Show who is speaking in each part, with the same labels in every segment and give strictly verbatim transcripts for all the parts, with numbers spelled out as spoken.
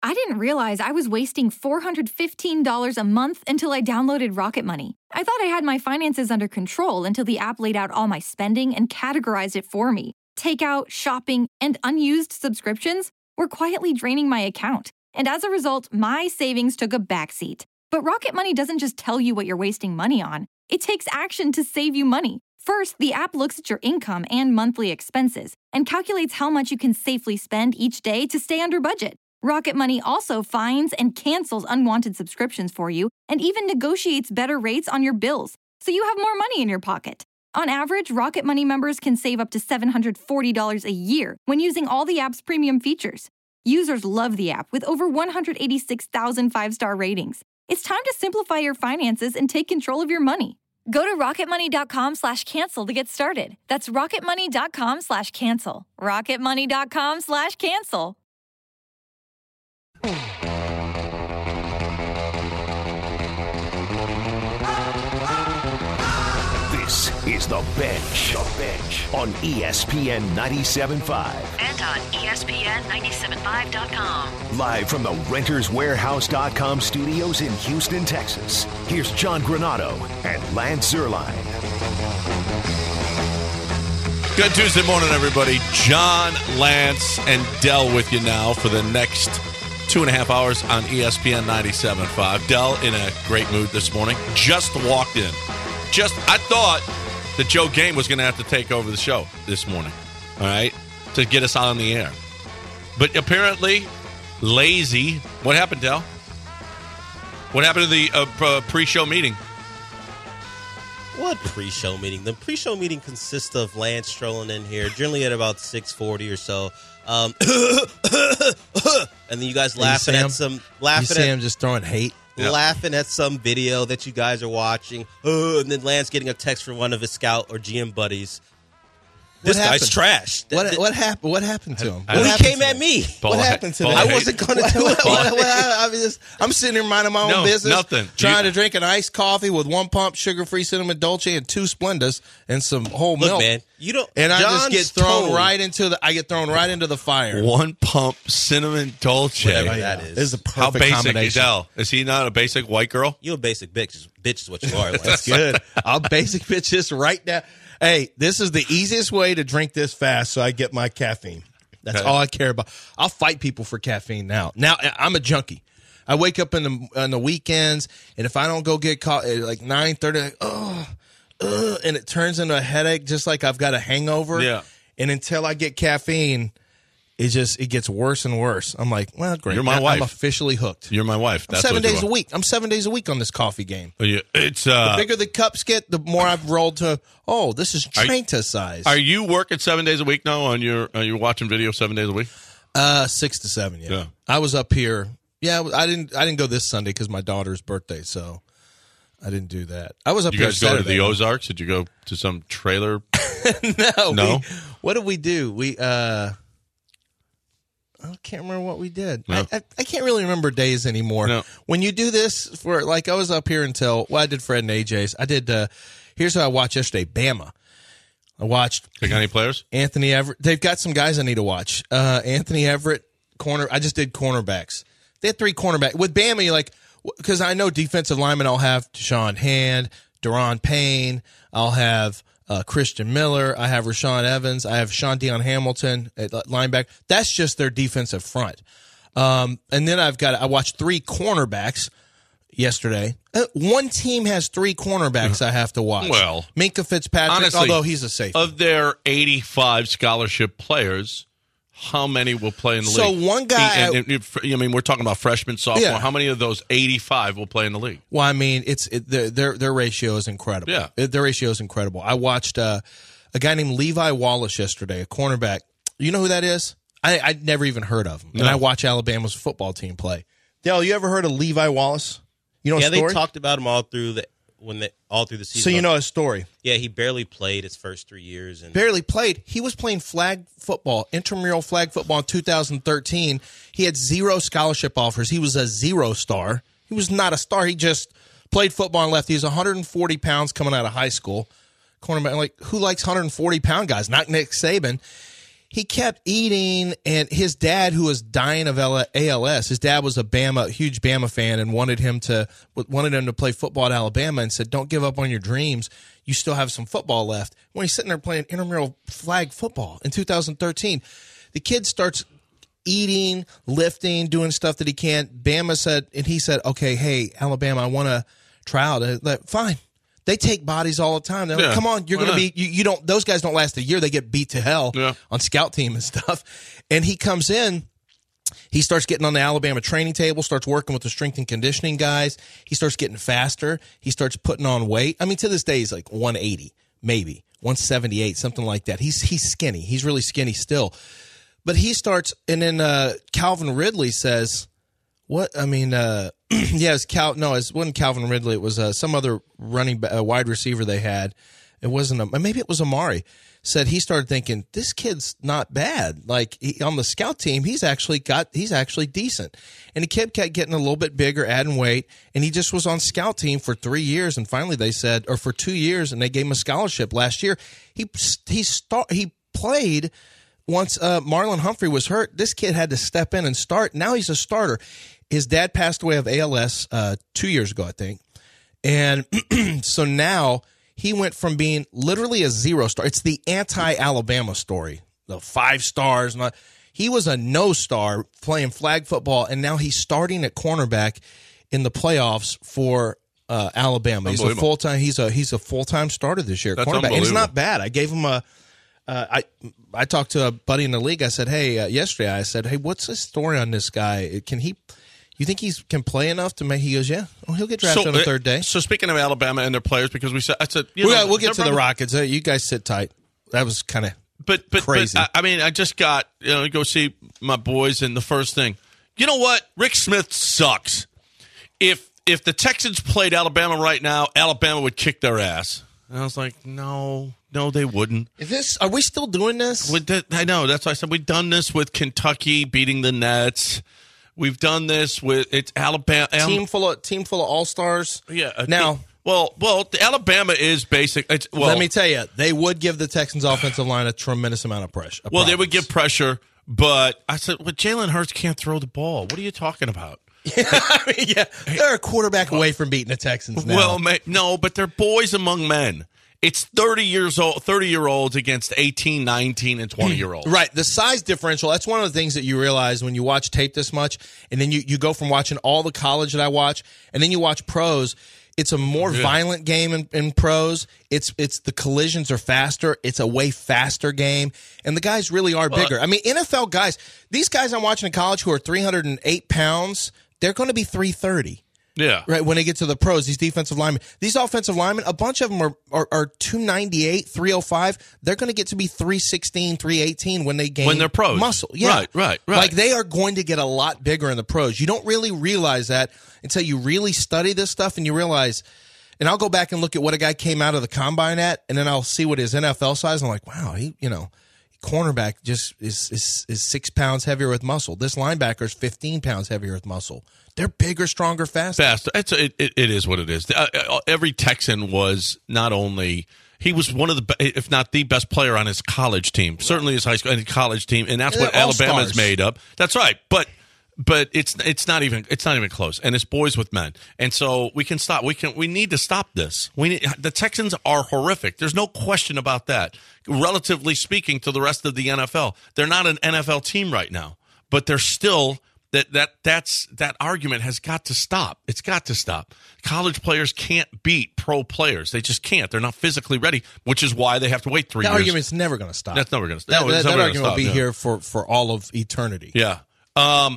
Speaker 1: I didn't realize I was wasting four hundred fifteen dollars a month until I downloaded Rocket Money. I thought I had my finances under control until the app laid out all my spending and categorized it for me. Takeout, shopping, and unused subscriptions were quietly draining my account. And as a result, my savings took a backseat. But Rocket Money doesn't just tell you what you're wasting money on. It takes action to save you money. First, the app looks at your income and monthly expenses and calculates how much you can safely spend each day to stay under budget. Rocket Money also finds and cancels unwanted subscriptions for you and even negotiates better rates on your bills, so you have more money in your pocket. On average, Rocket Money members can save up to seven hundred forty dollars a year when using all the app's premium features. Users love the app with over one hundred eighty-six thousand five-star ratings. It's time to simplify your finances and take control of your money. Go to rocketmoney.com slash cancel to get started. That's rocketmoney.com slash cancel. rocketmoney.com slash cancel.
Speaker 2: This is The Bench, the Bench on E S P N ninety-seven point five.
Speaker 3: And on E S P N ninety-seven point five dot com.
Speaker 2: Live from the Renters Warehouse dot com studios in Houston, Texas. Here's John Granado and Lance Zierlein.
Speaker 4: Good Tuesday morning, everybody. John, Lance, and Dell with you now for the next two and a half hours on E S P N ninety-seven point five. Dell in a great mood this morning. Just walked in. Just, I thought that Joe Game was going to have to take over the show this morning, all right, to get us on the air. But apparently, lazy. What happened, Dell? What happened to the uh, pre-show meeting?
Speaker 5: What pre-show meeting? The pre-show meeting consists of Lance strolling in here, generally at about six forty or so. Um, and then you guys laughing
Speaker 6: you
Speaker 5: at some... laughing
Speaker 6: you see
Speaker 5: at,
Speaker 6: him just throwing hate?
Speaker 5: Yep. Laughing at some video that you guys are watching. Uh, and then Lance getting a text from one of his scout or G M buddies. This
Speaker 6: what
Speaker 5: guy's
Speaker 6: happened?
Speaker 5: trash.
Speaker 6: What,
Speaker 5: that,
Speaker 6: what happened? What happened to him?
Speaker 5: Well, he came at me.
Speaker 6: What happened to him?
Speaker 5: I wasn't going to tell him.
Speaker 6: I mean, just, I'm sitting here minding my own
Speaker 4: no,
Speaker 6: business.
Speaker 4: Nothing.
Speaker 6: Trying
Speaker 4: you,
Speaker 6: to drink an iced coffee with one pump sugar-free cinnamon dolce and two Splendas and some whole
Speaker 5: Look,
Speaker 6: milk.
Speaker 5: man, you don't.
Speaker 6: And I
Speaker 5: John's
Speaker 6: just get thrown
Speaker 5: tone,
Speaker 6: right into the. I get thrown right into the fire.
Speaker 4: One pump cinnamon dolce.
Speaker 5: Whatever that is.
Speaker 6: This is a perfect
Speaker 4: How basic
Speaker 6: combination.
Speaker 4: is Dell? Is he not a basic white girl?
Speaker 5: You a basic bitch. Bitch is what you are. Lance.
Speaker 6: That's good. I'll basic bitch this right now. Hey, this is the easiest way to drink this fast so I get my caffeine. That's
Speaker 4: Okay.
Speaker 6: all I care about. I'll fight people for caffeine now. Now, I'm a junkie. I wake up in the on the weekends, and if I don't go get caught at like nine thirty, like, oh, uh, and it turns into a headache just like I've got a hangover.
Speaker 4: Yeah.
Speaker 6: And until I get caffeine, it just it gets worse and worse. I'm like, well, great.
Speaker 4: You're my
Speaker 6: I'm
Speaker 4: wife.
Speaker 6: officially hooked.
Speaker 4: You're my wife.
Speaker 6: I'm
Speaker 4: That's
Speaker 6: seven
Speaker 4: what you
Speaker 6: days
Speaker 4: are.
Speaker 6: a week. I'm seven days a week on this coffee game.
Speaker 4: Yeah, It's uh,
Speaker 6: The bigger the cups get, the more I've rolled to, oh, this is
Speaker 4: Are you-
Speaker 6: Trenta size.
Speaker 4: Are you working seven days a week now? On your, are you watching video seven days a week?
Speaker 6: Uh, six to seven, yeah.
Speaker 4: Yeah.
Speaker 6: I was up here. Yeah, I didn't I didn't go this Sunday because my daughter's birthday, so I didn't do that. I was up
Speaker 4: Did
Speaker 6: here
Speaker 4: you guys go to
Speaker 6: Saturday.
Speaker 4: the Ozarks? Did you go to some trailer?
Speaker 6: no.
Speaker 4: No?
Speaker 6: We, what did we do? We, uh, I can't remember what we did.
Speaker 4: No.
Speaker 6: I, I, I can't really remember days anymore.
Speaker 4: No.
Speaker 6: When you do this for, like, I was up here until, well, I did Fred and A J's. I did, uh, here's what I watched yesterday, Bama. I watched
Speaker 4: They got any players?
Speaker 6: Anthony Everett. They've got some guys I need to watch. Uh, Anthony Everett, corner. I just did cornerbacks. They had three cornerbacks. With Bama, you're like, because I know defensive linemen, I'll have Deshaun Hand, Daron Payne. I'll have uh, Christian Miller. I have Rashawn Evans. I have Sean Dion Hamilton at linebacker. That's just their defensive front. Um, and then I've got, I watched three cornerbacks yesterday. Uh, one team has three cornerbacks I have to watch.
Speaker 4: Well,
Speaker 6: Minkah Fitzpatrick,
Speaker 4: honestly,
Speaker 6: although he's a safety.
Speaker 4: Of their eighty-five scholarship players, how many will play in the
Speaker 6: So
Speaker 4: league?
Speaker 6: one guy-
Speaker 4: And, and, and, I mean, we're talking about freshman, sophomore.
Speaker 6: Yeah.
Speaker 4: How many of those eighty-five will play in the league?
Speaker 6: Well, I mean, it's it, their, their their ratio is incredible.
Speaker 4: Yeah.
Speaker 6: It- their ratio is incredible. I watched uh, a guy named Levi Wallace yesterday, a cornerback. You know who that is? I I'd never even heard of him, and
Speaker 4: No.
Speaker 6: I watch Alabama's football team play. Dale, you ever heard of Levi Wallace? You know
Speaker 5: Yeah,
Speaker 6: his story?
Speaker 5: they talked about him all through the when they all through the season.
Speaker 6: So you know his story.
Speaker 5: Yeah, he barely played his first three years, and
Speaker 6: Barely played. He was playing flag football, intramural flag football in two thousand thirteen. He had zero scholarship offers. He was a zero star. He was not a star. He just played football and left. He was one hundred forty pounds coming out of high school. Cornerback, like, who likes one hundred forty pound guys? Not Nick Saban. he kept eating, and his dad, who was dying of A L S, his dad was a Bama, huge Bama fan, and wanted him to wanted him to play football at Alabama, and said, "Don't give up on your dreams. You still have some football left." When he's sitting there playing intramural flag football in two thousand thirteen, the kid starts eating, lifting, doing stuff that he can't. Bama said, and he said, "Okay, hey, Alabama, I want to try out." Like, fine. They take bodies all the time. They're
Speaker 4: Yeah.
Speaker 6: like, come on, you're going to be, you, you don't, those guys don't last a year. They get beat to hell
Speaker 4: Yeah.
Speaker 6: on scout team and stuff. And he comes in, he starts getting on the Alabama training table, starts working with the strength and conditioning guys. He starts getting faster. He starts putting on weight. I mean, to this day, he's like one eighty, maybe one seventy-eight, something like that. He's, he's skinny. He's really skinny still. But he starts, and then uh, Calvin Ridley says, what, I mean, uh, yeah, it's Cal. No, it wasn't Calvin Ridley. It was uh, some other running uh, wide receiver they had. It wasn't. A, maybe it was Amari. Said he started thinking this kid's not bad. Like he, on the scout team, he's actually got. He's actually decent. And the kid kept getting a little bit bigger, adding weight. And he just was on scout team for three years. And finally, they said, or for two years, and they gave him a scholarship last year. He he start he played. Once uh, Marlon Humphrey was hurt, this kid had to step in and start. Now he's a starter. His dad passed away of A L S uh, two years ago, I think. And so now he went from being literally a zero star. It's the anti-Alabama story, the five stars. Not, he was a no star playing flag football, and now he's starting at cornerback in the playoffs for uh, Alabama. He's a full time. He's a he's a full time starter this year. At
Speaker 4: That's
Speaker 6: cornerback, and it's
Speaker 4: unbelievable.
Speaker 6: not bad. I gave him a. Uh, I I talked to a buddy in the league. I said, hey, uh, yesterday I said, hey, what's the story on this guy? Can he? You think he's can play enough to make? He goes, yeah. Oh, he'll get drafted on the
Speaker 4: uh,
Speaker 6: third day.
Speaker 4: So speaking of Alabama and their players, because we said, I said, you
Speaker 6: We'll,
Speaker 4: know,
Speaker 6: we'll get
Speaker 4: they're
Speaker 6: to the
Speaker 4: probably-
Speaker 6: Rockets. Uh, you guys sit tight. That was kind of
Speaker 4: But but,
Speaker 6: crazy.
Speaker 4: but I, I mean, I just got you know go see my boys, and the first thing, you know what? Rick Smith sucks. If if the Texans played Alabama right now, Alabama would kick their ass. And I was like, no, no, they wouldn't.
Speaker 6: Is this? Are we still doing this?
Speaker 4: With the, I know that's why I said we've done this with Kentucky beating the Nets. We've done this with it's Alabama
Speaker 6: team full of team full of all stars.
Speaker 4: Yeah. a
Speaker 6: Now,
Speaker 4: team- well, well, Alabama is basic. It's, well,
Speaker 6: let me tell you, they would give the Texans offensive line a tremendous amount of pressure.
Speaker 4: Well, they would give pressure, but I said, well, Jalen Hurts can't throw the ball. What are you talking about?
Speaker 6: I mean, yeah, they're a quarterback away from beating the Texans now.
Speaker 4: Well, ma- no, but they're boys among men. It's thirty years old, thirty year olds against eighteen, nineteen, and twenty year olds.
Speaker 6: Right. The size differential, that's one of the things that you realize when you watch tape this much, and then you, you go from watching all the college that I watch, and then you watch pros. It's a more
Speaker 4: Yeah.
Speaker 6: violent game in, in pros. It's it's the collisions are faster. It's a way faster game, and the guys really are bigger. I mean, N F L guys, these guys I'm watching in college who are three hundred eight pounds, they're going to be three thirty.
Speaker 4: Yeah.
Speaker 6: Right, when they get to the pros, these defensive linemen, these offensive linemen, a bunch of them are, are, are two ninety-eight, three oh five. They're going to get to be three sixteen, three eighteen when they gain
Speaker 4: When they're pros.
Speaker 6: muscle. Yeah.
Speaker 4: Right, right, right.
Speaker 6: Like they are going to get a lot bigger in the pros. You don't really realize that until you really study this stuff and you realize, and I'll go back and look at what a guy came out of the combine at, and then I'll see what his N F L size, and I'm like, wow, he, you know, cornerback just is, is, is six pounds heavier with muscle. This linebacker is fifteen pounds heavier with muscle. They're bigger, stronger, faster.
Speaker 4: Fast. It's it, it, it is what it is. Uh, uh, every Texan was not only he was one of the be- if not the best player on his college team, certainly his high school and college team, and that's
Speaker 6: They're
Speaker 4: what
Speaker 6: all
Speaker 4: Alabama is
Speaker 6: stars.
Speaker 4: made up. That's right, but. But it's it's not even it's not even close, and it's boys with men, and so we can stop. We can we need to stop this. We need, the Texans are horrific. There's no question about that. Relatively speaking to the rest of the N F L, they're not an N F L team right now, but they're still that that that's that argument has got to stop. It's got to stop. College players can't beat pro players. They just can't. They're not physically ready, which is why they have to wait three
Speaker 6: That
Speaker 4: years.
Speaker 6: argument's never going to stop.
Speaker 4: That's never going to
Speaker 6: That,
Speaker 4: stop.
Speaker 6: that, that argument will be
Speaker 4: yeah.
Speaker 6: here for, for all of eternity.
Speaker 4: Yeah. Um.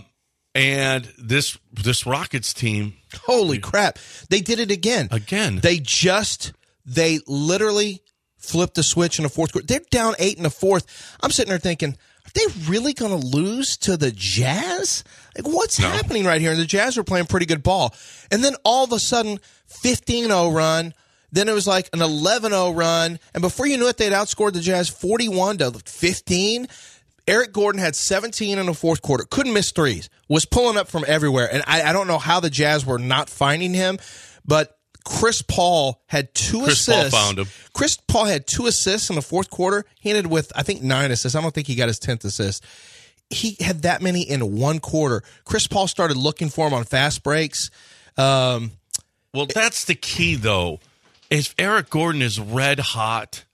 Speaker 4: And this this Rockets team
Speaker 6: Holy crap. They did it again.
Speaker 4: Again.
Speaker 6: They just, they literally flipped the switch in the fourth quarter. They're down eight in the fourth. I'm sitting there thinking, are they really going to lose to the Jazz? Like, what's
Speaker 4: No.
Speaker 6: happening right here? And the Jazz were playing pretty good ball. And then all of a sudden, fifteen oh run. Then it was like an eleven oh run. And before you knew it, they'd outscored the Jazz forty-one to fifteen. Eric Gordon had seventeen in the fourth quarter. Couldn't miss threes. Was pulling up from everywhere. And I, I don't know how the Jazz were not finding him. But Chris Paul had two
Speaker 4: Chris Paul
Speaker 6: assists.
Speaker 4: found him.
Speaker 6: Chris Paul had two assists in the fourth quarter. He ended with, I think, nine assists. I don't think he got his tenth assist. He had that many in one quarter. Chris Paul started looking for him on fast breaks. Um,
Speaker 4: well, that's the key, though. If Eric Gordon is red hot,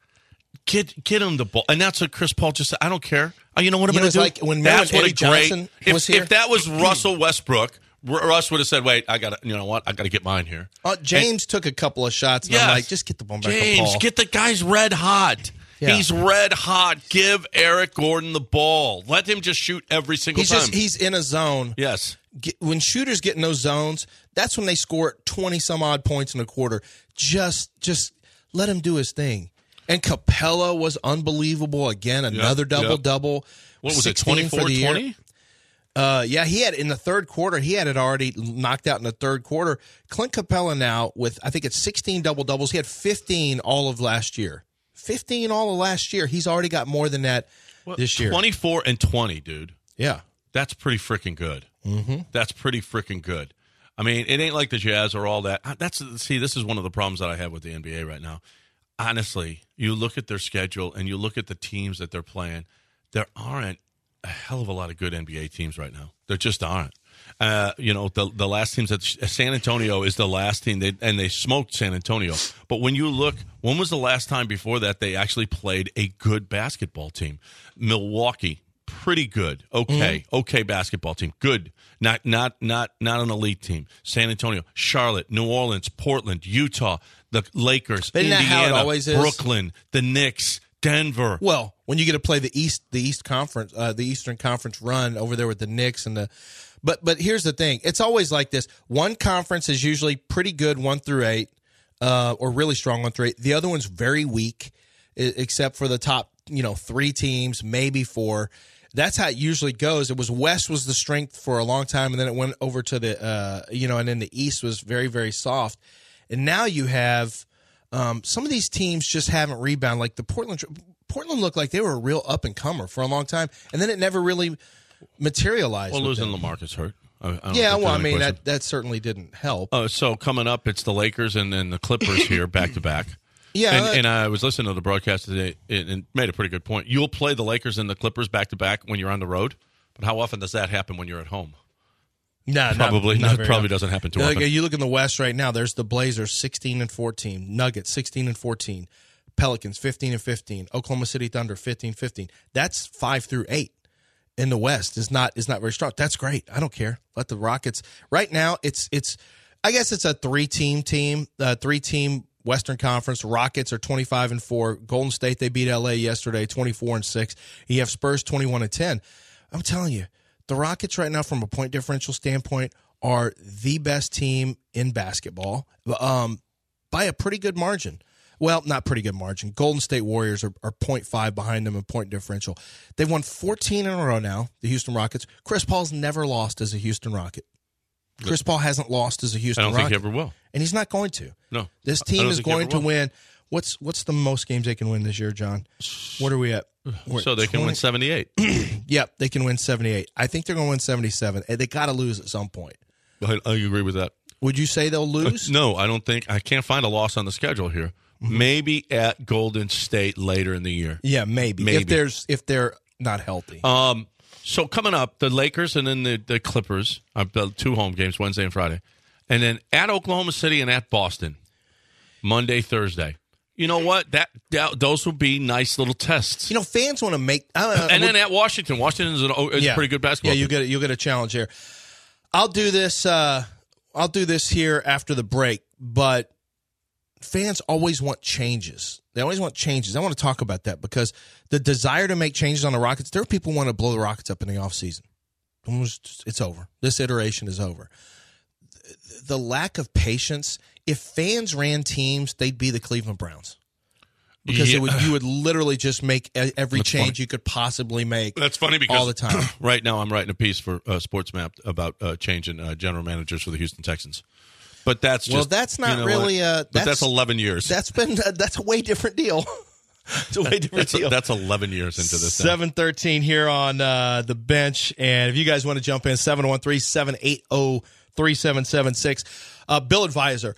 Speaker 4: get get him the ball. And that's what Chris Paul just said. I don't care. Oh, you know what I'm
Speaker 6: You know,
Speaker 4: going to do?
Speaker 6: it's like when
Speaker 4: that's
Speaker 6: Mel
Speaker 4: what
Speaker 6: and
Speaker 4: a
Speaker 6: Eddie
Speaker 4: great.
Speaker 6: Johnson
Speaker 4: If,
Speaker 6: was here.
Speaker 4: if that was Russell Westbrook, R- Russ would have said, "Wait, I got to. You know what? I got to get mine here."
Speaker 6: uh, James and, took a couple of shots, and
Speaker 4: yes,
Speaker 6: I'm like, just get the ball back
Speaker 4: James,
Speaker 6: to Paul.
Speaker 4: get the guy's red hot.
Speaker 6: Yeah.
Speaker 4: He's red hot. Give Eric Gordon the ball. Let him just shoot every single
Speaker 6: He's
Speaker 4: time.
Speaker 6: just he's in a zone.
Speaker 4: Yes.
Speaker 6: Get, when shooters get in those zones, that's when they score twenty some odd points in a quarter. Just just let him do his thing. And Capella was unbelievable again. Another
Speaker 4: Yep,
Speaker 6: double
Speaker 4: yep.
Speaker 6: double.
Speaker 4: What was it?
Speaker 6: sixteen for
Speaker 4: twenty-four
Speaker 6: the year.
Speaker 4: twenty?
Speaker 6: Uh, yeah, he had in the third quarter. He had it already knocked out in the third quarter. Clint Capella now with I think it's sixteen double doubles. He had fifteen all of last year. fifteen all of last year. He's already got more than that
Speaker 4: Well,
Speaker 6: this year.
Speaker 4: twenty-four and twenty, dude.
Speaker 6: Yeah.
Speaker 4: That's pretty freaking good. Mm-hmm. That's pretty freaking good. I mean, it ain't like the Jazz or all that. That's see, this is one of the problems that I have with the N B A right now. Honestly, you look at their schedule and you look at the teams that they're playing. There aren't a hell of a lot of good N B A teams right now. There just aren't. Uh, you know, the the last teams that San Antonio is the last team, they, and they smoked San Antonio. But when you look, when was the last time before that they actually played a good basketball team? Milwaukee. Pretty good. Okay. Mm-hmm. Okay basketball team. Good. Not not not not an elite team. San Antonio, Charlotte, New Orleans, Portland, Utah, the Lakers,
Speaker 6: Isn't that
Speaker 4: Indiana,
Speaker 6: how it always is?
Speaker 4: Brooklyn, the Knicks, Denver.
Speaker 6: Well, when you get to play the East the East Conference, uh, the Eastern Conference run over there with the Knicks and the but but here's the thing. It's always like this. One conference is usually pretty good one through eight, uh, or really strong one through eight. The other one's very weak, except for the top, you know, three teams, maybe four. That's how it usually goes. It was West was the strength for a long time, and then it went over to the, uh, you know, and then the East was very, very soft. And now you have um, some of these teams just haven't rebounded. Like the Portland, Portland looked like they were a real up and comer for a long time, and then it never really materialized.
Speaker 4: Well, losing
Speaker 6: them.
Speaker 4: LaMarcus hurt. I, I don't
Speaker 6: Yeah,
Speaker 4: think
Speaker 6: well, I
Speaker 4: there's any
Speaker 6: mean
Speaker 4: question.
Speaker 6: that that certainly didn't help.
Speaker 4: Uh, so coming up, it's the Lakers and then the Clippers here back to back.
Speaker 6: Yeah,
Speaker 4: and,
Speaker 6: uh,
Speaker 4: and I was listening to the broadcast today and, and made a pretty good point. You'll play the Lakers and the Clippers back to back when you're on the road, but how often does that happen when you're at home?
Speaker 6: Nah,
Speaker 4: Probably,
Speaker 6: not, not
Speaker 4: not,
Speaker 6: very
Speaker 4: probably
Speaker 6: often.
Speaker 4: doesn't happen too
Speaker 6: Like,
Speaker 4: often.
Speaker 6: you look in the West right now. There's the Blazers, sixteen and fourteen. Nuggets, sixteen and fourteen. Pelicans, fifteen and fifteen. Oklahoma City Thunder, fifteen fifteen. That's five through eight in the West. Is not is not very strong. That's great. I don't care. Let the Rockets. Right now, it's it's. I guess it's a three team team, uh, three team Western Conference. Rockets are twenty-five and four. Golden State, they beat L A yesterday, twenty-four and six. You have Spurs, twenty-one and ten. I'm telling you, the Rockets right now, from a point differential standpoint, are the best team in basketball um, by a pretty good margin. Well, not pretty good margin. Golden State Warriors are, are point five behind them in point differential. They've won fourteen in a row now, the Houston Rockets. Chris Paul's never lost as a Houston Rocket. Chris Paul hasn't lost as a Houston
Speaker 4: I don't
Speaker 6: Rocket.
Speaker 4: think he ever will.
Speaker 6: And he's not going to.
Speaker 4: No.
Speaker 6: This
Speaker 4: I
Speaker 6: team
Speaker 4: don't
Speaker 6: is
Speaker 4: think he
Speaker 6: going
Speaker 4: ever
Speaker 6: to
Speaker 4: will.
Speaker 6: win. What's what's the most games they can win this year, John? What are we at? We're
Speaker 4: So
Speaker 6: at
Speaker 4: they can win
Speaker 6: twenty
Speaker 4: seventy-eight.
Speaker 6: Yep, they can win seventy-eight. I think they're going to win seventy-seven. And they got to lose at some point.
Speaker 4: I, I agree with that.
Speaker 6: Would you say they'll lose?
Speaker 4: No, I don't think. I can't find a loss on the schedule here.
Speaker 6: Mm-hmm.
Speaker 4: Maybe at Golden State later in the year.
Speaker 6: Yeah, maybe.
Speaker 4: Maybe.
Speaker 6: If there's if they're not healthy.
Speaker 4: Um. So coming up, the Lakers and then the, the Clippers, uh, the two home games, Wednesday and Friday. And then at Oklahoma City and at Boston, Monday, Thursday. You know what? That, that those will be nice little tests.
Speaker 6: You know, fans want to make. Uh,
Speaker 4: and then at Washington, Washington is, an, is
Speaker 6: yeah.
Speaker 4: a pretty good basketball.
Speaker 6: Yeah, you
Speaker 4: team.
Speaker 6: get you get a challenge here. I'll do this. Uh, I'll do this here after the break. But fans always want changes. They always want changes. I want to talk about that because the desire to make changes on the Rockets. There are people who want to blow the Rockets up in the offseason. It's over. This iteration is over. The lack of patience. If fans ran teams, they'd be the Cleveland Browns. Because
Speaker 4: Yeah.
Speaker 6: it would, you would literally just make e- every
Speaker 4: That's
Speaker 6: change
Speaker 4: funny.
Speaker 6: you could possibly make.
Speaker 4: That's funny because
Speaker 6: all the time.
Speaker 4: right now I'm writing a piece for uh, SportsMap about uh, changing uh, general managers for the Houston Texans. But that's just,
Speaker 6: Well, that's not
Speaker 4: you know
Speaker 6: really
Speaker 4: what?
Speaker 6: uh,
Speaker 4: But
Speaker 6: that's,
Speaker 4: that's eleven years.
Speaker 6: That's been uh, that's a way different deal. It's a way different
Speaker 4: that's,
Speaker 6: deal.
Speaker 4: that's eleven years into this. now.
Speaker 6: seven thirteen here on uh, the bench. And if you guys want to jump in, seven one three, seven eight zero, three seven seven six. Uh, Bill Advisor.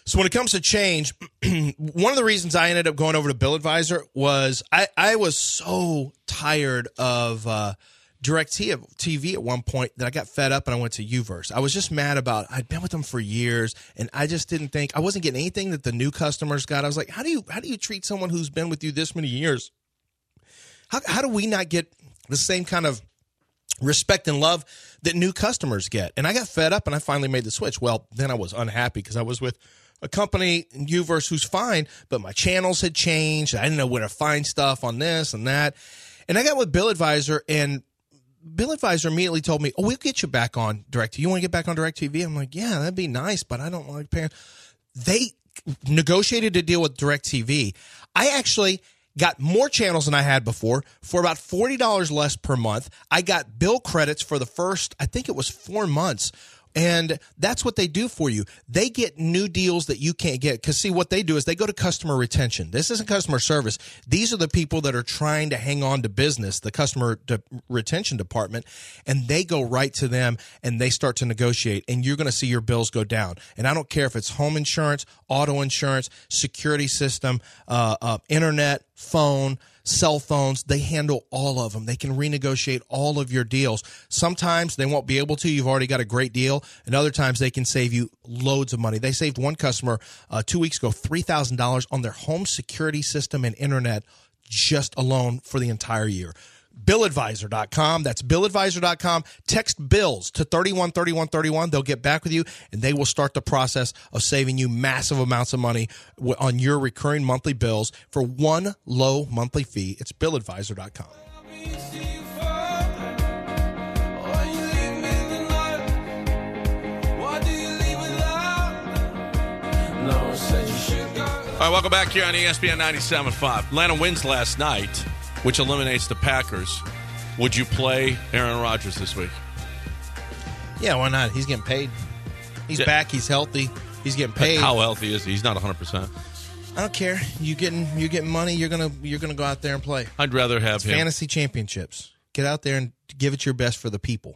Speaker 6: So when it comes to change, one of the reasons I ended up going over to Bill Advisor was I, I was so tired of uh, DirecTV at one point that I got fed up and I went to Uverse. I was just mad about I'd been with them for years and I just didn't think I wasn't getting anything that the new customers got. I was like, how do you how do you treat someone who's been with you this many years? How how do we not get the same kind of respect and love that new customers get? And I got fed up and I finally made the switch. Well, then I was unhappy because I was with a company, Uverse, who's fine, but my channels had changed. I didn't know where to find stuff on this and that. And I got with Bill Advisor, and Bill Advisor immediately told me, oh, we'll get you back on DirecTV. You want to get back on DirecTV? I'm like, yeah, that'd be nice, but I don't like paying. They negotiated a deal with DirecTV. I actually got more channels than I had before for about forty dollars less per month. I got bill credits for the first, I think it was four months. And that's what they do for you. They get new deals that you can't get. Because, see, what they do is they go to customer retention. This isn't customer service. These are the people that are trying to hang on to business, the customer de- retention department, and they go right to them and they start to negotiate, and you're going to see your bills go down. And I don't care if it's home insurance, auto insurance, security system, uh, uh, internet, phone, cell phones. They handle all of them. They can renegotiate all of your deals. Sometimes they won't be able to. You've already got a great deal. And other times they can save you loads of money. They saved one customer uh, two weeks ago three thousand dollars on their home security system and internet just alone for the entire year. Bill Advisor dot com. That's Bill Advisor dot com. Text BILLS to thirty-one thirty-one thirty-one. They'll get back with you, and they will start the process of saving you massive amounts of money on your recurring monthly bills for one low monthly fee. It's Bill Advisor dot com.
Speaker 4: All right, welcome back here on E S P N ninety-seven point five. Atlanta wins last night, which eliminates the Packers. Would you play Aaron Rodgers this week?
Speaker 6: Yeah, why not? He's getting paid. He's yeah. back. He's healthy. He's getting paid.
Speaker 4: How healthy is he? He's not one hundred percent.
Speaker 6: I don't care. You getting you getting money. You're gonna you're gonna go out there and play.
Speaker 4: I'd rather have
Speaker 6: it's
Speaker 4: him.
Speaker 6: Fantasy championships. Get out there and give it your best for the people.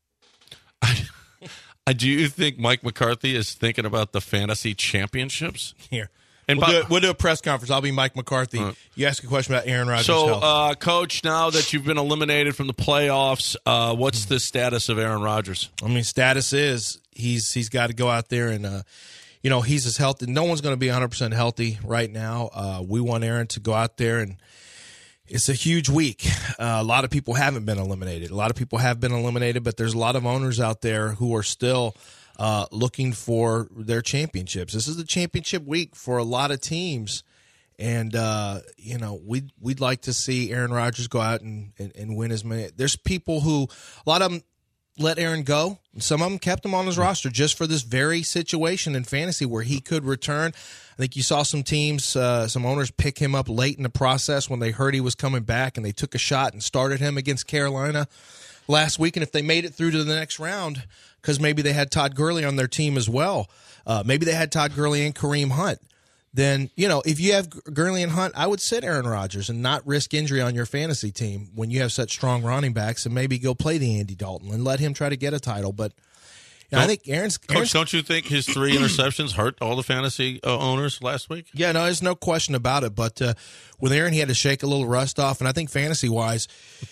Speaker 4: I, I, do you think Mike McCarthy is thinking about the fantasy championships?
Speaker 6: Here.
Speaker 4: And
Speaker 6: we'll,
Speaker 4: by,
Speaker 6: do a, we'll do a press conference. I'll be Mike McCarthy. Uh, you ask a question about Aaron Rodgers'
Speaker 4: So,
Speaker 6: health.
Speaker 4: uh, Coach, now that you've been eliminated from the playoffs, uh, what's the status of Aaron Rodgers?
Speaker 6: I mean, status is he's he's got to go out there and, uh, you know, he's as healthy. No one's going to be one hundred percent healthy right now. Uh, we want Aaron to go out there, and it's a huge week. Uh, a lot of people haven't been eliminated. A lot of people have been eliminated, but there's a lot of owners out there who are still – Uh, looking for their championships. This is the championship week for a lot of teams, and uh, you know we'd we'd like to see Aaron Rodgers go out and, and, and win as many. There's people who a lot of them let Aaron go. Some of them kept him on his roster just for this very situation in fantasy where he could return. I think you saw some teams, uh, some owners pick him up late in the process when they heard he was coming back, and they took a shot and started him against Carolina last week. And if they made it through to the next round, because maybe they had Todd Gurley on their team as well, uh, maybe they had Todd Gurley and Kareem Hunt, then, you know, if you have Gurley and Hunt, I would sit Aaron Rodgers and not risk injury on your fantasy team when you have such strong running backs, and maybe go play the Andy Dalton and let him try to get a title. But you know, I think Aaron's, Aaron's...
Speaker 4: Coach, don't you think his three interceptions hurt all the fantasy uh, owners last week?
Speaker 6: Yeah, no, there's no question about it. But uh, with Aaron, he had to shake a little rust off, and I think fantasy-wise,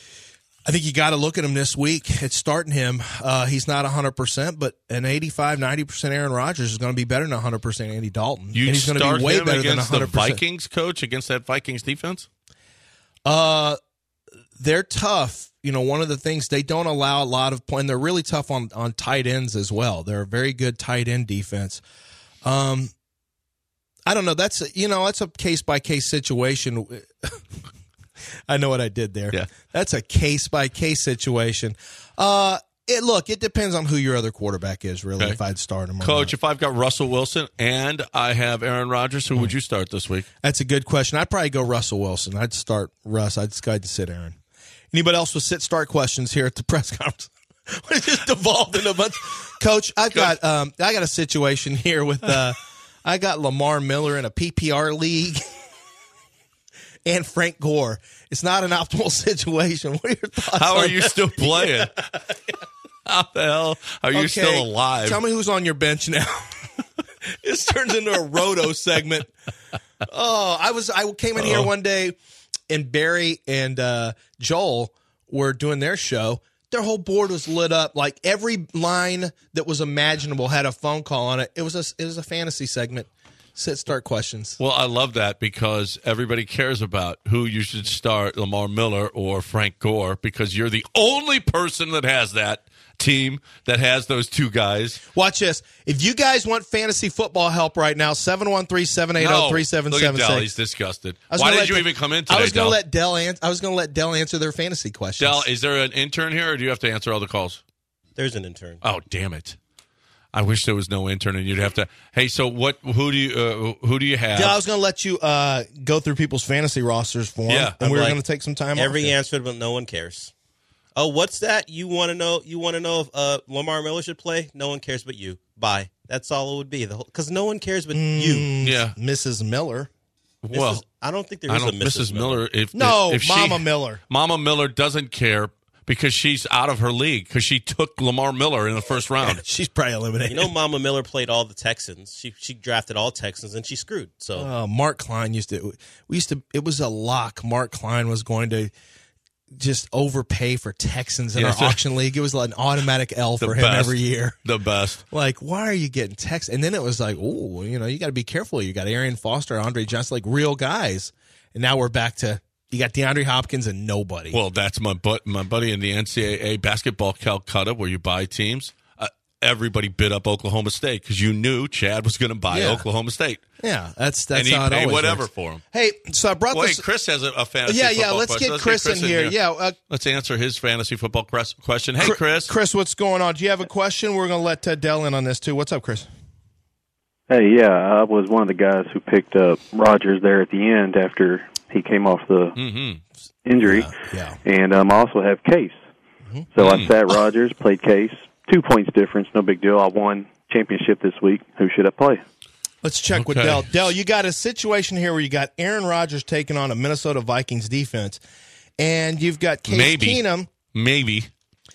Speaker 6: I think you got to look at him this week. It's starting him. Uh, he's not one hundred percent, but an eighty-five, ninety percent Aaron Rodgers is going to be better than one hundred percent Andy Dalton.
Speaker 4: You'd
Speaker 6: and he's going to be way better than one hundred percent.
Speaker 4: The Vikings, Coach, against that Vikings defense?
Speaker 6: Uh, they're tough. You know, one of the things, they don't allow a lot of play, and they're really tough on, on tight ends as well. They're a very good tight end defense. Um, I don't know. That's, you know, that's a case-by-case situation. I know what I did there.
Speaker 4: Yeah.
Speaker 6: That's a case-by-case situation. Uh, it look, it depends on who your other quarterback is, really,
Speaker 4: okay.
Speaker 6: if I'd start him or
Speaker 4: Coach,
Speaker 6: not.
Speaker 4: if I've got Russell Wilson and I have Aaron Rodgers, who mm. would you start this week?
Speaker 6: That's a good question. I'd probably go Russell Wilson. I'd start Russ. I'd just go ahead and sit Aaron. Anybody else with sit-start questions here at the press conference? We just devolved into a bunch. Coach, I've got um, I got a situation here with uh, I got Lamar Miller in a P P R league. And Frank Gore. It's not an optimal situation. What are your thoughts
Speaker 4: How
Speaker 6: on
Speaker 4: are you
Speaker 6: that?
Speaker 4: still playing? How the hell are you
Speaker 6: okay.
Speaker 4: still alive?
Speaker 6: Tell me who's on your bench now. This turns into a roto segment. Oh, I was I came in here one day, and Barry and uh, Joel were doing their show. Their whole board was lit up. Like every line that was imaginable had a phone call on it. It was a it was a fantasy segment. Sit start questions.
Speaker 4: Well, I love that because everybody cares about who you should start, Lamar Miller or Frank Gore, because you're the only person that has that team that has those two guys.
Speaker 6: Watch this. If you guys want fantasy football help right now, seven one three, seven eight zero, three seven seven six.
Speaker 4: Look at Dell. He's disgusted.
Speaker 6: I was
Speaker 4: Why
Speaker 6: gonna
Speaker 4: did you
Speaker 6: let
Speaker 4: even
Speaker 6: De-
Speaker 4: come in today,
Speaker 6: I was going
Speaker 4: Dell?
Speaker 6: to let Dell an- I was going to let Dell answer their fantasy questions.
Speaker 4: Dell, is there an intern here, or do you have to answer all the calls?
Speaker 5: There's an intern.
Speaker 4: Oh, damn it. I wish there was no intern, and you'd have to. Hey, so what? Who do you? Uh, who do you have?
Speaker 6: Dell, I was going to let you uh, go through people's fantasy rosters for them,
Speaker 4: Yeah.
Speaker 6: and we
Speaker 5: I'm
Speaker 6: were
Speaker 5: like,
Speaker 6: going to take some time
Speaker 5: Every
Speaker 6: off here.
Speaker 5: answer, but no one cares. Oh, what's that? You want to know? You want to know if uh, Lamar Miller should play? No one cares but you. Bye. That's all it would be. The whole because no one cares but
Speaker 6: Mm,
Speaker 5: you.
Speaker 4: Yeah.
Speaker 6: Missus Miller.
Speaker 4: Well,
Speaker 5: Missus I don't think there
Speaker 4: I
Speaker 5: is a
Speaker 4: don't.
Speaker 5: Missus
Speaker 4: Missus Miller. If
Speaker 6: No,
Speaker 4: if
Speaker 6: Mama
Speaker 4: she,
Speaker 6: Miller.
Speaker 4: Mama Miller doesn't care because she's out of her league because she took Lamar Miller in the first round.
Speaker 6: She's probably eliminated.
Speaker 5: You know, Mama Miller played all the Texans. She she drafted all Texans and she screwed. So
Speaker 6: Uh, Mark Klein used to. We used to. It was a lock. Mark Klein was going to just overpay for Texans in
Speaker 4: Yeah,
Speaker 6: our
Speaker 4: so-
Speaker 6: auction league. It was like an automatic L
Speaker 4: The
Speaker 6: for him
Speaker 4: best.
Speaker 6: every year.
Speaker 4: The best.
Speaker 6: Like, why are you getting Texans? And then it was like, oh, you know, you got to be careful. You got Arian Foster, Andre Johnson, like real guys. And now we're back to you got DeAndre Hopkins and nobody.
Speaker 4: Well, that's my but my buddy in the N C double A basketball Calcutta, where you buy teams. Uh, everybody bid up Oklahoma State because you knew Chad was going to buy
Speaker 6: Yeah.
Speaker 4: Oklahoma State,
Speaker 6: yeah, that's that's
Speaker 4: and he'd
Speaker 6: how it
Speaker 4: pay
Speaker 6: always
Speaker 4: whatever
Speaker 6: works.
Speaker 4: for him.
Speaker 6: Hey, so I brought
Speaker 4: Wait,
Speaker 6: this.
Speaker 4: Chris has a, a fantasy.
Speaker 6: yeah, yeah.
Speaker 4: football
Speaker 6: Let's
Speaker 4: question.
Speaker 6: get Chris, in here. Yeah, uh,
Speaker 4: let's answer his fantasy football quest- question. Hey, Chris.
Speaker 6: Chris, what's going on? Do you have a question? We're going to let uh, Dell in on this too. What's up, Chris?
Speaker 7: Hey, yeah, I was one of the guys who picked up Rodgers there at the end after he came off the
Speaker 4: Mm-hmm.
Speaker 7: injury.
Speaker 6: Yeah, yeah.
Speaker 7: And um, I also have Case. So I sat Rodgers, played Case. Two points difference, no big deal. I won championship this week. Who should I play?
Speaker 6: Let's check with
Speaker 4: Okay.
Speaker 6: Dell. Dell, you got a situation here where you got Aaron Rodgers taking on a Minnesota Vikings defense, and you've got Case
Speaker 4: Maybe.
Speaker 6: Keenum.
Speaker 4: Maybe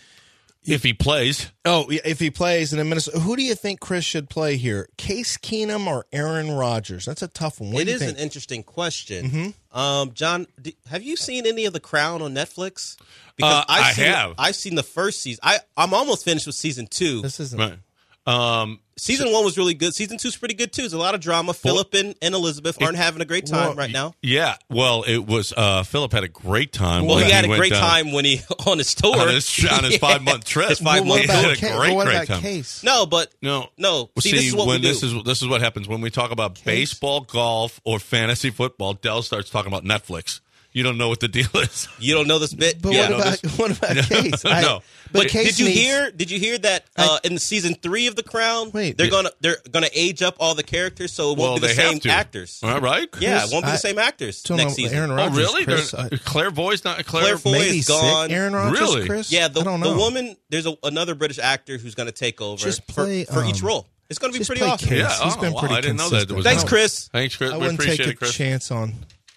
Speaker 4: if he plays.
Speaker 6: Oh, if he plays in a Minnesota, who do you think Chris should play here? Case Keenum or Aaron Rodgers? That's a tough one. What
Speaker 5: it
Speaker 6: do you
Speaker 5: is
Speaker 6: think?
Speaker 5: an interesting question.
Speaker 6: Mm-hmm.
Speaker 5: Um, John, d- have you seen any of The Crown on Netflix?
Speaker 4: Uh,
Speaker 5: I've
Speaker 4: I
Speaker 5: seen,
Speaker 4: have.
Speaker 5: I've seen the first season. I I'm almost finished with season two.
Speaker 6: This isn't.
Speaker 4: Right. Um,
Speaker 5: Season one was really good. Season two's pretty good too. There's a lot of drama. Philip and, and Elizabeth aren't having a great time
Speaker 6: well,
Speaker 5: right now.
Speaker 4: yeah. Well, it was. Uh, Philip had a great time.
Speaker 5: Well,
Speaker 4: when
Speaker 5: he had a
Speaker 4: went
Speaker 5: great
Speaker 4: down
Speaker 5: time when he on his tour
Speaker 4: on his, on his
Speaker 5: Yeah.
Speaker 4: five month trip.
Speaker 5: His five
Speaker 6: Well, what
Speaker 5: month
Speaker 4: He
Speaker 6: about,
Speaker 4: had a
Speaker 6: Ca-
Speaker 4: great,
Speaker 6: what
Speaker 4: great
Speaker 6: about
Speaker 4: time.
Speaker 6: Case?
Speaker 5: No, but
Speaker 4: No,
Speaker 5: no. See,
Speaker 4: See,
Speaker 5: this is what
Speaker 4: when
Speaker 5: we
Speaker 4: this
Speaker 5: do.
Speaker 4: is this is what happens when we talk about baseball, golf, or fantasy football. Dell starts talking about Netflix. You don't know what the deal is.
Speaker 5: You don't know this bit.
Speaker 6: But
Speaker 5: yeah.
Speaker 6: what about what about Case? I-
Speaker 4: No.
Speaker 6: but
Speaker 5: But
Speaker 6: Case
Speaker 5: did you
Speaker 6: needs-
Speaker 5: hear? Did you hear that uh, in the season three of The Crown?
Speaker 6: Wait.
Speaker 5: they're
Speaker 6: Yeah.
Speaker 5: gonna they're gonna age up all the characters, so it won't
Speaker 4: Well,
Speaker 5: be the
Speaker 4: they
Speaker 5: same
Speaker 4: have to.
Speaker 5: actors.
Speaker 4: All right.
Speaker 5: Yeah,
Speaker 6: Chris,
Speaker 5: it won't be
Speaker 6: I
Speaker 5: the same actors
Speaker 6: don't
Speaker 5: next
Speaker 6: know,
Speaker 5: season.
Speaker 6: Aaron
Speaker 4: Oh,
Speaker 6: Rodgers,
Speaker 4: really?
Speaker 6: Chris,
Speaker 4: They're-
Speaker 6: I-
Speaker 4: Claire Boy's not Claire.
Speaker 5: Claire Foy
Speaker 6: maybe
Speaker 5: is
Speaker 6: sick.
Speaker 5: gone.
Speaker 6: Aaron Rodgers,
Speaker 4: Really?
Speaker 6: Chris?
Speaker 5: Yeah, the,
Speaker 6: I don't
Speaker 5: the
Speaker 6: know.
Speaker 5: woman. There's a, another British actor who's going to take over
Speaker 6: Just
Speaker 5: for-
Speaker 6: play,
Speaker 5: for, each
Speaker 6: um,
Speaker 5: role. It's going to be
Speaker 6: just
Speaker 5: pretty
Speaker 6: play
Speaker 5: awesome.
Speaker 6: Case.
Speaker 4: Yeah.
Speaker 6: He's
Speaker 4: Oh,
Speaker 6: been
Speaker 4: wow,
Speaker 6: pretty
Speaker 4: I didn't know that.
Speaker 6: consistent.
Speaker 4: Was
Speaker 5: Thanks,
Speaker 6: I don't-
Speaker 5: Chris.
Speaker 4: Thanks, Chris.
Speaker 6: I
Speaker 4: We
Speaker 6: wouldn't
Speaker 4: appreciate
Speaker 6: take a
Speaker 4: it, Chris.
Speaker 6: chance on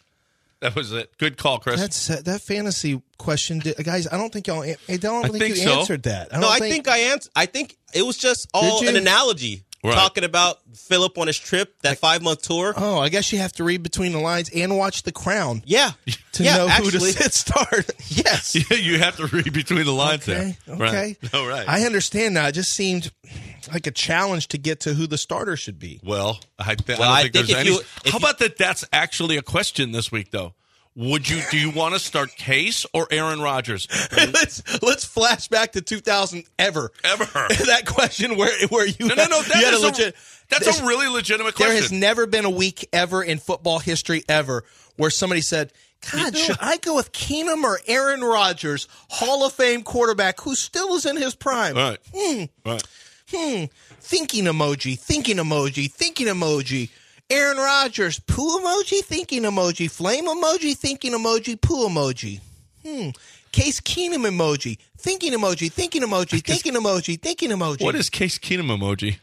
Speaker 4: That was it. Good call, Chris.
Speaker 6: that's that fantasy question, did, guys. I don't think y'all. I don't
Speaker 4: I
Speaker 6: think,
Speaker 4: think
Speaker 6: you
Speaker 4: so.
Speaker 6: answered that. I
Speaker 5: No,
Speaker 6: don't
Speaker 5: I think I answered. I think it was just all
Speaker 6: Did you?
Speaker 5: an analogy
Speaker 4: Right.
Speaker 5: talking about Philip on his trip, that five month tour.
Speaker 6: Oh, I guess you have to read between the lines and watch The Crown
Speaker 5: Yeah,
Speaker 6: to
Speaker 5: yeah,
Speaker 6: know
Speaker 5: actually,
Speaker 6: who to sit start.
Speaker 5: Yes.
Speaker 4: Yeah, you have to read between the lines
Speaker 6: Okay,
Speaker 4: there.
Speaker 6: okay.
Speaker 4: Right. All right.
Speaker 6: I understand now. It just seemed like a challenge to get to who the starter should be.
Speaker 4: Well, I, th-
Speaker 5: Well,
Speaker 4: I
Speaker 5: I
Speaker 4: don't think,
Speaker 5: think
Speaker 4: there's
Speaker 5: if
Speaker 4: any.
Speaker 5: you- if
Speaker 4: How
Speaker 5: you-
Speaker 4: about that? That's actually a question this week, though. Would you? Do you want to start Case or Aaron Rodgers?
Speaker 6: let's let's flash back to two thousand ever
Speaker 4: Ever.
Speaker 6: that question where where you
Speaker 4: No, no, no.
Speaker 6: you
Speaker 4: That
Speaker 6: had
Speaker 4: is
Speaker 6: a
Speaker 4: a,
Speaker 6: legit.
Speaker 4: that's
Speaker 6: there's-
Speaker 4: a really legitimate
Speaker 6: There
Speaker 4: question.
Speaker 6: has never been a week ever in football history ever where somebody said, God, should I go with Keenum or Aaron Rodgers, Hall of Fame quarterback who still is in his prime?
Speaker 4: Right.
Speaker 6: Hmm.
Speaker 4: Right.
Speaker 6: Hmm. Thinking emoji, thinking emoji, thinking emoji. Aaron Rodgers, poo emoji, thinking emoji, flame emoji, thinking emoji, poo emoji. Hmm. Case Keenum emoji, thinking emoji, thinking emoji, thinking emoji, thinking emoji.
Speaker 4: What is Case Keenum emoji?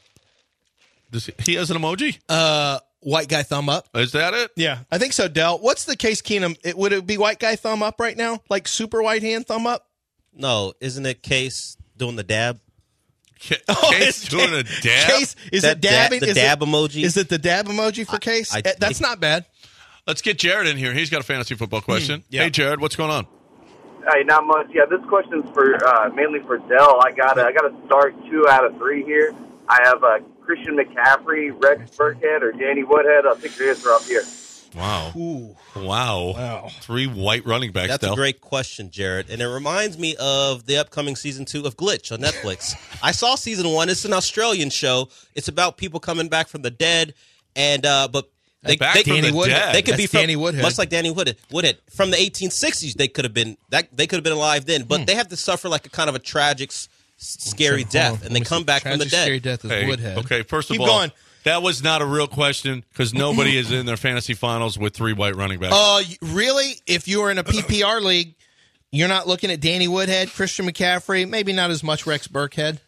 Speaker 4: Does he, he has an emoji?
Speaker 6: uh white guy thumb up?
Speaker 4: Is that it?
Speaker 6: Yeah, I think so, Dell. What's the Case Keenum? It, would it be white guy thumb up right now? Like super white hand thumb up?
Speaker 5: No, isn't it Case doing the dab?
Speaker 6: Oh,
Speaker 4: Case
Speaker 6: is
Speaker 4: doing a dab?
Speaker 6: Case, is
Speaker 5: That
Speaker 6: it dabbing?
Speaker 5: dab- the
Speaker 6: is
Speaker 5: dab
Speaker 6: it,
Speaker 5: emoji?
Speaker 6: Is it the dab emoji for Case?
Speaker 5: I-
Speaker 6: Eh, That's not bad.
Speaker 4: Let's get Jared in here. He's got a fantasy football question.
Speaker 6: yeah.
Speaker 4: Hey, Jared, what's going on?
Speaker 8: Hey, not much. Yeah, this question's for uh, mainly for Dell. I got I got to start two out of three here. I have uh, Christian McCaffrey, Rex Burkhead, or Danny Woodhead. I'll take your answer up here.
Speaker 4: Wow.
Speaker 6: Ooh.
Speaker 4: Wow.
Speaker 6: Wow.
Speaker 4: Three white running backs,
Speaker 5: That's
Speaker 4: Del.
Speaker 5: a great question, Jared. And it reminds me of the upcoming season two of Glitch on Netflix. I saw season one. It's an Australian show. It's about people coming back from the dead. And, uh, but they,
Speaker 4: Back
Speaker 5: they,
Speaker 4: from
Speaker 6: Danny
Speaker 4: the
Speaker 6: Woodhead.
Speaker 4: dead.
Speaker 5: they could be
Speaker 6: That's
Speaker 5: from,
Speaker 6: Danny Woodhead.
Speaker 5: much like Danny Woodhead. Woodhead. From the eighteen sixties, they could have been, that they could have been alive then, but they have to suffer like a kind of a tragic, s- scary
Speaker 6: Hold
Speaker 5: death.
Speaker 6: on.
Speaker 5: And
Speaker 6: Let
Speaker 5: they
Speaker 6: me
Speaker 5: come
Speaker 6: see.
Speaker 5: back from the
Speaker 6: Tragic,
Speaker 5: dead.
Speaker 6: Scary death is
Speaker 4: Hey,
Speaker 6: Woodhead.
Speaker 4: okay, first of
Speaker 6: Keep
Speaker 4: all,
Speaker 6: going.
Speaker 4: that was not a real question because nobody is in their fantasy finals with three white running backs.
Speaker 6: Uh, really? If you were in a P P R league, you're not looking at Danny Woodhead, Christian McCaffrey, maybe not as much Rex Burkhead.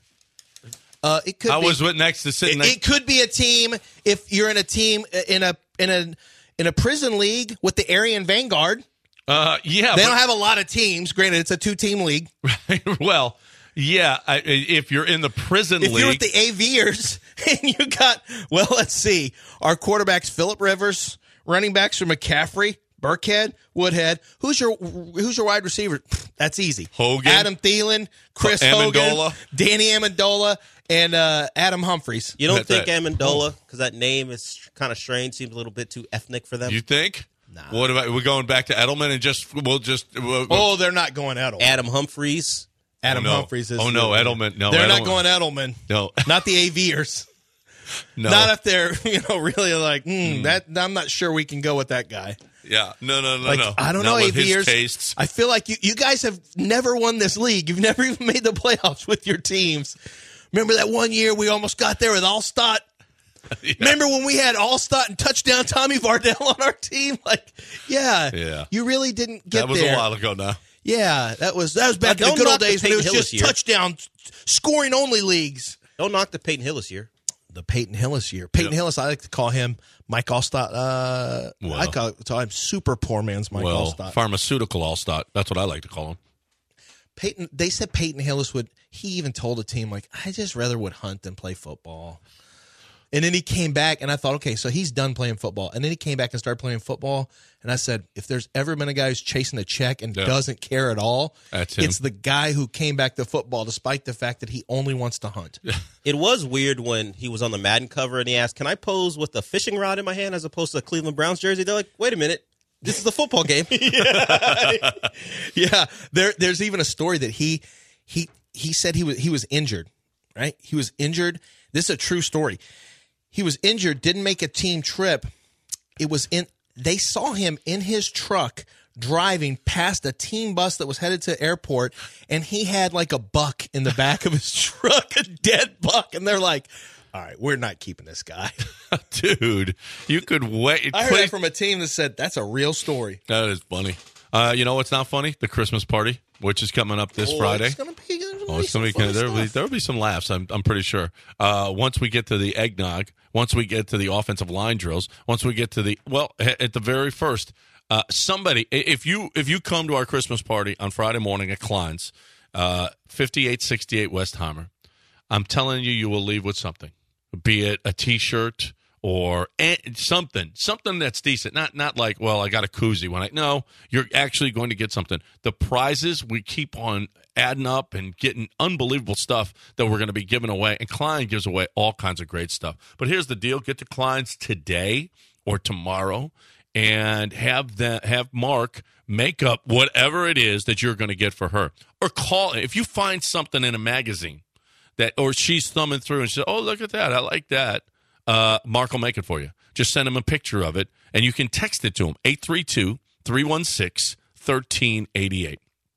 Speaker 6: Uh, it could.
Speaker 4: I
Speaker 6: be,
Speaker 4: was with next to sitting
Speaker 6: It,
Speaker 4: next.
Speaker 6: it could be a team if you're in a team in a in a in a prison league with the Aryan Vanguard.
Speaker 4: Uh, yeah.
Speaker 6: They
Speaker 4: but-
Speaker 6: don't have a lot of teams. Granted, it's a two team league.
Speaker 4: well, yeah. I, if you're in the prison
Speaker 6: If
Speaker 4: league,
Speaker 6: you're with the Aviators and you got, well, let's see, our quarterbacks, Phillip Rivers, running backs are McCaffrey, Burkhead, Woodhead. Who's your who's your wide receiver? That's easy.
Speaker 4: Hogan.
Speaker 6: Adam Thielen, Chris
Speaker 4: Amendola.
Speaker 6: Hogan, Danny Amendola, and uh, Adam Humphreys.
Speaker 5: You don't
Speaker 4: That-
Speaker 5: think
Speaker 4: that-
Speaker 5: Amendola, because that name is kind of strange, seems a little bit too ethnic for them?
Speaker 4: you think? What about we're going back to Edelman and just we'll just we'll,
Speaker 6: Oh, they're not going Edelman.
Speaker 5: Adam Humphreys.
Speaker 6: Adam
Speaker 4: oh, no.
Speaker 6: Humphreys is.
Speaker 4: Oh, no,
Speaker 6: the-
Speaker 4: Edelman. No,
Speaker 6: they're
Speaker 4: Edelman.
Speaker 6: not going Edelman.
Speaker 4: No.
Speaker 6: Not the Aviators.
Speaker 4: no.
Speaker 6: Not if they're, you know, really like, mm,
Speaker 4: Hmm.
Speaker 6: that. I'm not sure we can go with that guy.
Speaker 4: yeah. No. No. No.
Speaker 6: Like,
Speaker 4: no.
Speaker 6: I don't
Speaker 4: Not
Speaker 6: know,
Speaker 4: with his
Speaker 6: Aviators.
Speaker 4: tastes.
Speaker 6: I feel like you, you guys have never won this league. You've never even made the playoffs with your teams. Remember that one year we almost got there with Allstott?
Speaker 4: Yeah.
Speaker 6: Remember when we had Allstott and touchdown Tommy Vardell on our team? Like, yeah,
Speaker 4: Yeah.
Speaker 6: you really didn't get
Speaker 4: That was
Speaker 6: there.
Speaker 4: a while ago now.
Speaker 6: Yeah, that was that was back
Speaker 5: Now,
Speaker 6: in the
Speaker 5: don't
Speaker 6: good old
Speaker 5: knock the
Speaker 6: days when it was
Speaker 5: Peyton
Speaker 6: just
Speaker 5: Hillis year.
Speaker 6: touchdown scoring only leagues.
Speaker 5: Don't knock the Peyton Hillis year.
Speaker 6: The Peyton Hillis year. Peyton
Speaker 4: Yep.
Speaker 6: Hillis, I like to call him Mike Allstott. Uh,
Speaker 4: Well.
Speaker 6: I call, call him super poor man's Mike
Speaker 4: well,
Speaker 6: Allstott.
Speaker 4: pharmaceutical Allstott. That's what I like to call him.
Speaker 6: Peyton, they said Peyton Hillis would. He even told a team like, I just rather would hunt than play football. And then he came back, and I thought, okay, so he's done playing football. And then he came back and started playing football. And I said, if there's ever been a guy who's chasing a check and
Speaker 4: Yeah.
Speaker 6: doesn't care at all,
Speaker 4: That's him.
Speaker 6: it's the guy who came back to football despite the fact that he only wants to hunt.
Speaker 5: It was weird when he was on the Madden cover and he asked, "Can I pose with a fishing rod in my hand as opposed to a Cleveland Browns jersey?" They're like, "Wait a minute, this is a football game."
Speaker 6: Yeah, there. There's even a story that he he he said he was he was injured, right? He was injured. This is a true story. He was injured, didn't make a team trip. It was in. They saw him in his truck driving past a team bus that was headed to airport, and he had like a buck in the back of his truck, a dead buck, and they're like, "All right, we're not keeping this guy."
Speaker 4: Dude, you could wait.
Speaker 6: I heard
Speaker 4: Quit-
Speaker 6: that from a team that said that's a real story.
Speaker 4: That is funny. Uh, you know what's not funny? The Christmas party, which is coming up this
Speaker 6: Oh,
Speaker 4: Friday.
Speaker 6: It's gonna be. There's
Speaker 4: Oh, it's gonna be
Speaker 6: some
Speaker 4: there'll
Speaker 6: funny
Speaker 4: be
Speaker 6: stuff.
Speaker 4: there'll be some laughs. I'm I'm pretty sure. Uh, once we get to the eggnog, once we get to the offensive line drills, once we get to the well, at the very first, uh, somebody if you if you come to our Christmas party on Friday morning at Klein's, uh, fifty-eight sixty-eight Westheimer, I'm telling you, you will leave with something, be it a T-shirt or a- something, something that's decent. Not not like, well, I got a koozie when I no, you're actually going to get something. The prizes we keep on adding up and getting unbelievable stuff that we're going to be giving away. And Klein gives away all kinds of great stuff. But here's the deal: get to Klein's today or tomorrow, and have that have Mark make up whatever it is that you're going to get for her, or call if you find something in a magazine that, or she's thumbing through and she says, "Oh, look at that! I like that." Uh, Mark will make it for you. Just send him a picture of it, and you can text it to him, eight three two, three one six, one three eight eight.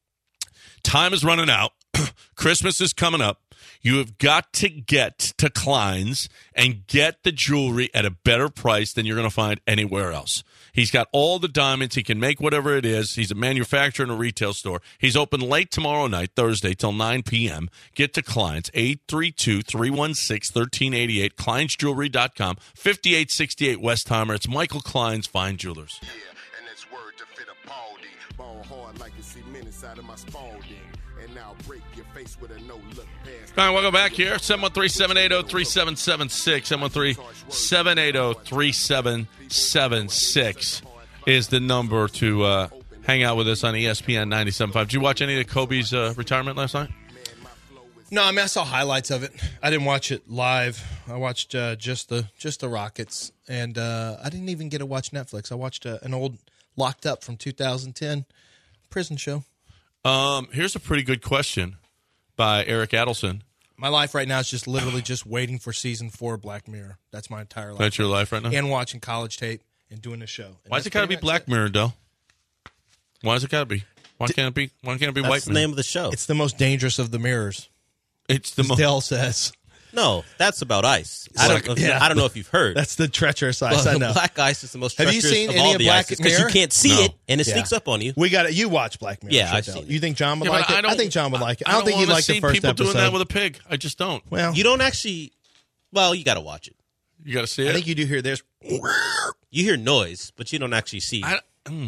Speaker 4: Time is running out. Christmas is coming up. You have got to get to Klein's and get the jewelry at a better price than you're going to find anywhere else. He's got all the diamonds. He can make whatever it is. He's a manufacturer and a retail store. He's open late tomorrow night, Thursday, till nine p.m. Get to Klein's, eight three two, three one six, one three eight eight, kleins jewelry dot com, fifty-eight sixty-eight Westheimer. It's Michael Klein's Fine Jewelers.
Speaker 9: Yeah, and it's word to fit a Baldy. Bone hard like a cement inside of my Spalding.
Speaker 4: All right, welcome back here. seven one three, seven eight zero, three seven seven six. seven one three, seven eight zero, three seven seven six is the number to uh, hang out with us on E S P N ninety-seven point five. Did you watch any of Kobe's uh, retirement last night?
Speaker 6: No, I mean I saw highlights of it. I didn't watch it live. I watched uh, just the just the Rockets, and uh, I didn't even get to watch Netflix. I watched uh, an old Locked Up from two thousand ten prison show.
Speaker 4: Um, here's a pretty good question by Eric Adelson.
Speaker 6: My life right now is just literally just waiting for season four of Black Mirror. That's my entire life.
Speaker 4: That's your life right now?
Speaker 6: And watching college tape and doing the show. And
Speaker 4: Why does it got to be Black
Speaker 6: it.
Speaker 4: Mirror, Del? Why does it got to be? Why can't it be? Why can't it be
Speaker 5: That's
Speaker 4: White
Speaker 5: the
Speaker 4: Mirror?
Speaker 5: name of the show.
Speaker 6: It's the most dangerous of the mirrors.
Speaker 4: It's the
Speaker 6: As
Speaker 4: most.
Speaker 6: Dell says.
Speaker 5: No, that's about ice. I don't, know if,
Speaker 6: Yeah.
Speaker 5: I don't know if you've heard.
Speaker 6: That's the treacherous
Speaker 5: Well,
Speaker 6: ice. I know.
Speaker 5: Black ice is the most
Speaker 6: Have
Speaker 5: treacherous
Speaker 6: you seen
Speaker 5: of
Speaker 6: any
Speaker 5: all
Speaker 6: of
Speaker 5: the
Speaker 6: Black
Speaker 5: ices because you
Speaker 6: Mirror?
Speaker 5: can't see
Speaker 4: No.
Speaker 5: it and it
Speaker 6: Yeah.
Speaker 5: sneaks up on you.
Speaker 6: We got it. You watch Black Mirror.
Speaker 5: Yeah,
Speaker 6: I
Speaker 5: I've
Speaker 6: should tell
Speaker 5: seen
Speaker 6: you. You think John would
Speaker 4: Yeah, but
Speaker 6: like
Speaker 4: I
Speaker 6: it?
Speaker 4: don't-
Speaker 6: I think John would like it. I
Speaker 4: I
Speaker 6: don't,
Speaker 4: don't
Speaker 6: think he'd
Speaker 4: wanna
Speaker 6: like
Speaker 4: see
Speaker 6: the first
Speaker 4: people
Speaker 6: episode.
Speaker 4: doing that with a pig. I just don't.
Speaker 6: well,
Speaker 5: You don't actually. Well, you got to watch it.
Speaker 4: You got to see it.
Speaker 6: I think you do hear this.
Speaker 5: You hear noise, but you don't actually see.
Speaker 4: I, mm.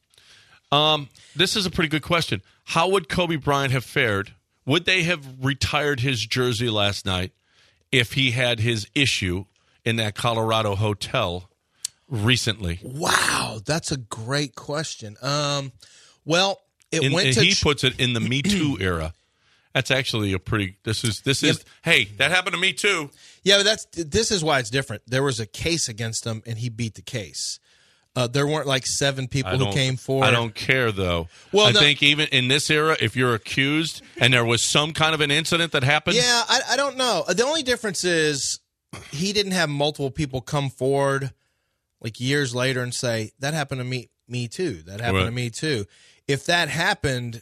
Speaker 4: Um, this is a pretty good question. How would Kobe Bryant have fared? Would they have retired his jersey last night if he had his issue in that Colorado hotel recently?
Speaker 6: Wow, that's a great question. Um, well, it
Speaker 4: In-
Speaker 6: went
Speaker 4: and
Speaker 6: to
Speaker 4: he
Speaker 6: tr-
Speaker 4: puts it in the Me Too era. That's actually a pretty. This is this is. Hey, that happened to me too.
Speaker 6: yeah, but that's this is why it's different. There was a case against him, and he beat the case. Uh, there weren't like seven people
Speaker 4: I
Speaker 6: who
Speaker 4: don't-
Speaker 6: came forward.
Speaker 4: I don't care though.
Speaker 6: Well,
Speaker 4: I
Speaker 6: no-
Speaker 4: think even in this era, if you're accused and there was some kind of an incident that happened,
Speaker 6: Yeah, I, I don't know. The only difference is he didn't have multiple people come forward like years later and say that happened to me, me too. That happened
Speaker 4: Right.
Speaker 6: to me too. If that happened,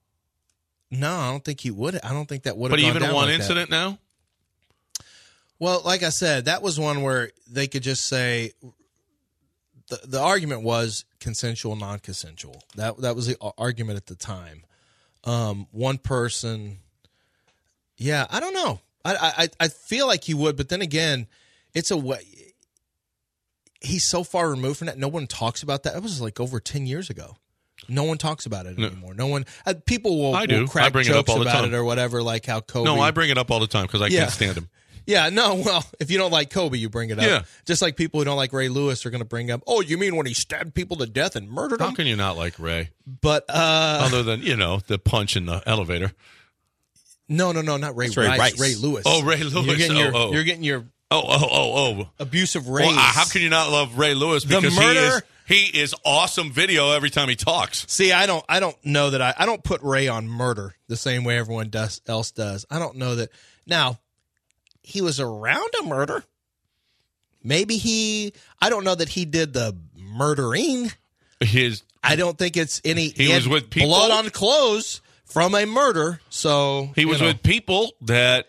Speaker 6: no, I don't think he would. I don't think that would have.
Speaker 4: but
Speaker 6: gone
Speaker 4: even
Speaker 6: down
Speaker 4: one
Speaker 6: like that.
Speaker 4: incident now.
Speaker 6: Well, like I said, that was one where they could just say the the argument was consensual, non-consensual. That that was the a- argument at the time. Um, one person, yeah, I don't know. I I I feel like he would, but then again, it's a way. He's so far removed from that. No one talks about that. That was like over ten years ago. No one talks about it
Speaker 4: No.
Speaker 6: anymore. No one. Uh, people will,
Speaker 4: I do.
Speaker 6: will crack
Speaker 4: I bring it up
Speaker 6: jokes
Speaker 4: all the
Speaker 6: about
Speaker 4: time.
Speaker 6: it or whatever, like how Kobe.
Speaker 4: No, I bring it up all the time because I
Speaker 6: Yeah.
Speaker 4: can't stand him.
Speaker 6: Yeah, no, well, if you don't like Kobe, you bring it up.
Speaker 4: Yeah.
Speaker 6: Just like people who don't like Ray Lewis are going to bring up, oh, you mean when he stabbed people to death and murdered
Speaker 4: How
Speaker 6: them?
Speaker 4: can you not like Ray?
Speaker 6: But, uh,
Speaker 4: Other than, you know, the punch in the elevator.
Speaker 6: no, no, no, not Ray
Speaker 5: That's Ray
Speaker 6: Rice.
Speaker 5: Rice.
Speaker 6: Ray Lewis.
Speaker 4: Oh, Ray Lewis.
Speaker 6: You're getting,
Speaker 4: Oh,
Speaker 6: your,
Speaker 4: oh.
Speaker 6: you're getting your
Speaker 4: Oh, oh, oh, oh.
Speaker 6: abusive rays.
Speaker 4: Well, uh, how can you not love Ray Lewis?
Speaker 6: The
Speaker 4: Because
Speaker 6: murder-
Speaker 4: he is he is awesome video every time he talks.
Speaker 6: See, I don't, I don't know that I, I don't put Ray on murder the same way everyone does, else does. I don't know that. Now, he was around a murder. Maybe he, I don't know that he did the murdering.
Speaker 4: His
Speaker 6: I don't think it's any.
Speaker 4: He was
Speaker 6: had
Speaker 4: with people-
Speaker 6: blood on clothes from a murder. So
Speaker 4: he
Speaker 6: you
Speaker 4: was
Speaker 6: know,
Speaker 4: with people that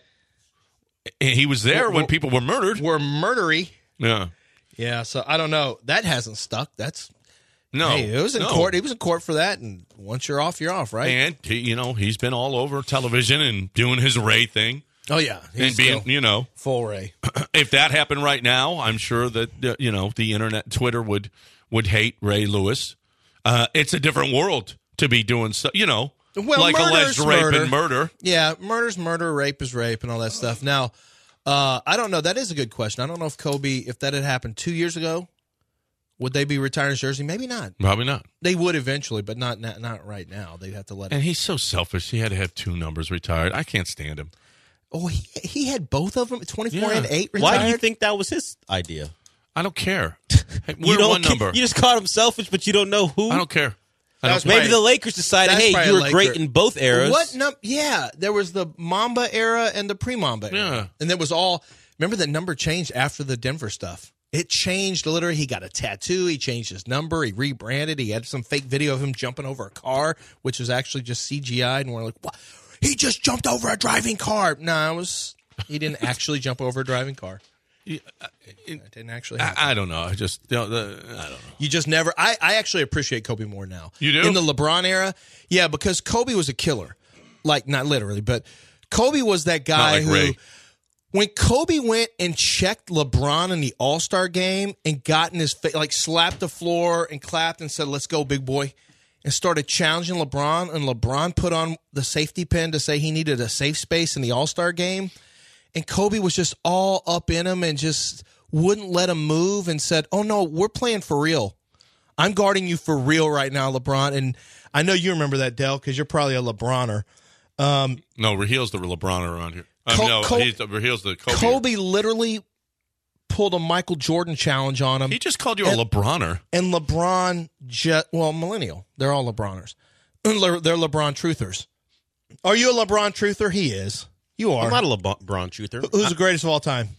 Speaker 4: he was there
Speaker 6: Well,
Speaker 4: when
Speaker 6: well-
Speaker 4: people were murdered.
Speaker 6: were murdery.
Speaker 4: Yeah.
Speaker 6: Yeah. So I don't know. That hasn't stuck. That's
Speaker 4: No.
Speaker 6: hey, it was in
Speaker 4: no.
Speaker 6: court. He was in court for that. And once you're off, you're off, right?
Speaker 4: And he, you know, he's been all over television and doing his Ray thing
Speaker 6: oh yeah, he's
Speaker 4: and being,
Speaker 6: still
Speaker 4: you know,
Speaker 6: full Ray.
Speaker 4: if that happened right now, I'm sure that uh, you know the internet, Twitter would would hate Ray Lewis. Uh, it's a different world to be doing so, you know,
Speaker 6: Well,
Speaker 4: like
Speaker 6: murder's
Speaker 4: alleged rape
Speaker 6: murder.
Speaker 4: and murder.
Speaker 6: Yeah, murder's murder, rape is rape, and all that stuff. Now, uh, I don't know. That is a good question. I don't know if Kobe, if that had happened two years ago, would they be retiring his jersey? Maybe not.
Speaker 4: Probably not.
Speaker 6: They would eventually, but not not, not right now. They'd have to let
Speaker 4: And
Speaker 6: it.
Speaker 4: he's so selfish. He had to have two numbers retired. I can't stand him.
Speaker 6: Oh, he he had both of them, twenty-four
Speaker 4: Yeah.
Speaker 6: and eight. Retired?
Speaker 5: Why do you think that was his idea?
Speaker 4: I don't care. Hey,
Speaker 5: You
Speaker 4: we're
Speaker 5: don't
Speaker 4: one
Speaker 5: ca-
Speaker 4: number.
Speaker 5: You just called him selfish, but you don't know who.
Speaker 4: I don't care. I
Speaker 6: That's
Speaker 4: don't
Speaker 5: Maybe
Speaker 6: Right.
Speaker 5: the Lakers decided,
Speaker 6: That's
Speaker 5: hey,
Speaker 6: probably
Speaker 5: you
Speaker 6: a
Speaker 5: were great
Speaker 6: Laker.
Speaker 5: in both eras.
Speaker 6: What? No, yeah, there was the Mamba era and the pre-Mamba era,
Speaker 4: Yeah.
Speaker 6: and it was all. Remember that number changed after the Denver stuff. It changed literally. He got a tattoo. He changed his number. He rebranded. He had some fake video of him jumping over a car, which was actually just C G I. And we're like, what? He just jumped over a driving car. No, it was. He didn't actually jump over a driving car.
Speaker 4: Yeah,
Speaker 6: It didn't actually happen.
Speaker 4: I, I don't know. I just you know, the, I don't know.
Speaker 6: You just never. I, I actually appreciate Kobe more now.
Speaker 4: You do?
Speaker 6: In the LeBron era, yeah, because Kobe was a killer. Like not literally, but Kobe was that guy
Speaker 4: like
Speaker 6: who,
Speaker 4: Ray.
Speaker 6: when Kobe went and checked LeBron in the All Star game and got in his face, like slapped the floor and clapped and said, "Let's go, big boy," and started challenging LeBron, and LeBron put on the safety pin to say he needed a safe space in the All-Star game, and Kobe was just all up in him and just wouldn't let him move and said, oh, no, we're playing for real. I'm guarding you for real right now, LeBron. And I know you remember that, Dell, because you're probably a LeBroner. Um,
Speaker 4: no, Rahil's the LeBroner around here. I
Speaker 6: Co-
Speaker 4: mean, no,
Speaker 6: Co-
Speaker 4: he's the, Rahil's the Kobe.
Speaker 6: Kobe literally pulled a Michael Jordan challenge on him.
Speaker 4: He just called you
Speaker 6: and,
Speaker 4: a LeBroner.
Speaker 6: And LeBron, je- well, millennial. They're all LeBroners. They're LeBron truthers. Are you a LeBron truther? He is. You are.
Speaker 5: I'm not a LeBron truther.
Speaker 6: Who's
Speaker 5: I,
Speaker 6: the greatest of all time?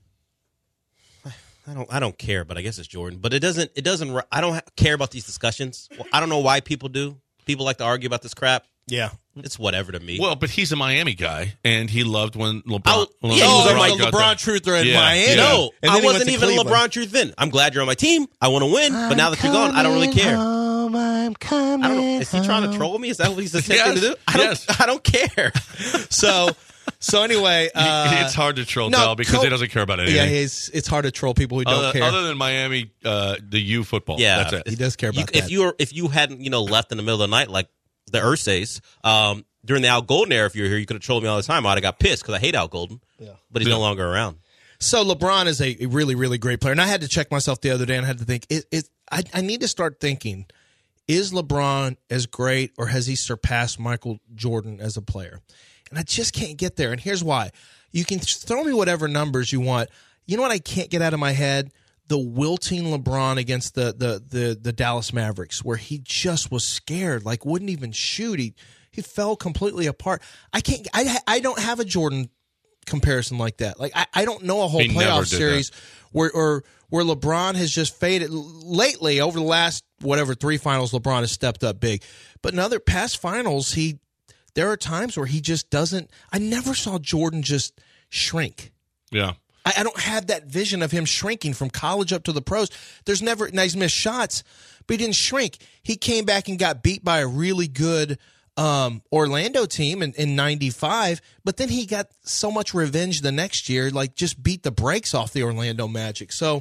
Speaker 5: I don't. I don't care, but I guess it's Jordan. But it doesn't. It doesn't. I don't care about these discussions. Well, I don't know why people do. People like to argue about this crap.
Speaker 6: Yeah,
Speaker 5: it's whatever to me.
Speaker 4: Well, but he's a Miami guy, and he loved when LeBron.
Speaker 5: Oh,
Speaker 4: when
Speaker 5: yeah,
Speaker 4: LeBron
Speaker 5: he was
Speaker 6: like a LeBron
Speaker 4: there.
Speaker 6: truther in
Speaker 4: yeah,
Speaker 6: Miami.
Speaker 4: Yeah.
Speaker 5: No,
Speaker 6: And
Speaker 5: I
Speaker 6: then he
Speaker 5: wasn't
Speaker 6: went to
Speaker 5: even
Speaker 6: Cleveland.
Speaker 5: a LeBron truth then. I'm glad you're on my team. I want to win, but now that you're gone, I don't really care.
Speaker 6: Home, I'm coming
Speaker 5: I don't know. Is he trying to troll me? Is that what he's attempting
Speaker 4: Yes,
Speaker 5: to do? I don't.
Speaker 4: yes.
Speaker 5: I don't care.
Speaker 6: So, so anyway, uh,
Speaker 4: it's hard to troll
Speaker 6: no,
Speaker 4: Dell because
Speaker 6: Co-
Speaker 4: he doesn't care about anything.
Speaker 6: yeah, it's it's hard to troll people who don't
Speaker 4: other,
Speaker 6: care.
Speaker 4: other than Miami, uh, the U football.
Speaker 5: Yeah,
Speaker 4: that's it.
Speaker 6: He does care
Speaker 5: You,
Speaker 6: about
Speaker 5: if
Speaker 6: that.
Speaker 5: you were, if you hadn't, you know, left in the middle of the night like the Ursays, um, during the Al Golden era, if you were here, you could have trolled me all the time. I'd have got pissed because I hate Al Golden.
Speaker 6: Yeah.
Speaker 5: But he's
Speaker 4: Yeah.
Speaker 5: no longer around.
Speaker 6: So LeBron is a really, really great player, and I had to check myself the other day and I had to think: it, it, I, I need to start thinking: is LeBron as great, or has he surpassed Michael Jordan as a player? And I just can't get there. And here's why: you can throw me whatever numbers you want. You know what I can't get out of my head? The wilting LeBron against the the the, the Dallas Mavericks, where he just was scared, like wouldn't even shoot. He he fell completely apart. I can't. I I don't have a Jordan comparison like that. Like I, I don't know a whole
Speaker 4: He never
Speaker 6: playoff
Speaker 4: did
Speaker 6: series where or where LeBron has just faded lately over the last whatever three finals. LeBron has stepped up big, but in other past finals, he there are times where he just doesn't. I never saw Jordan just shrink.
Speaker 4: Yeah.
Speaker 6: I, I don't have that vision of him shrinking from college up to the pros. There's never now he's missed shots, but he didn't shrink. He came back and got beat by a really good um, Orlando team in, in ninety-five, but then he got so much revenge the next year, like just beat the brakes off the Orlando Magic. So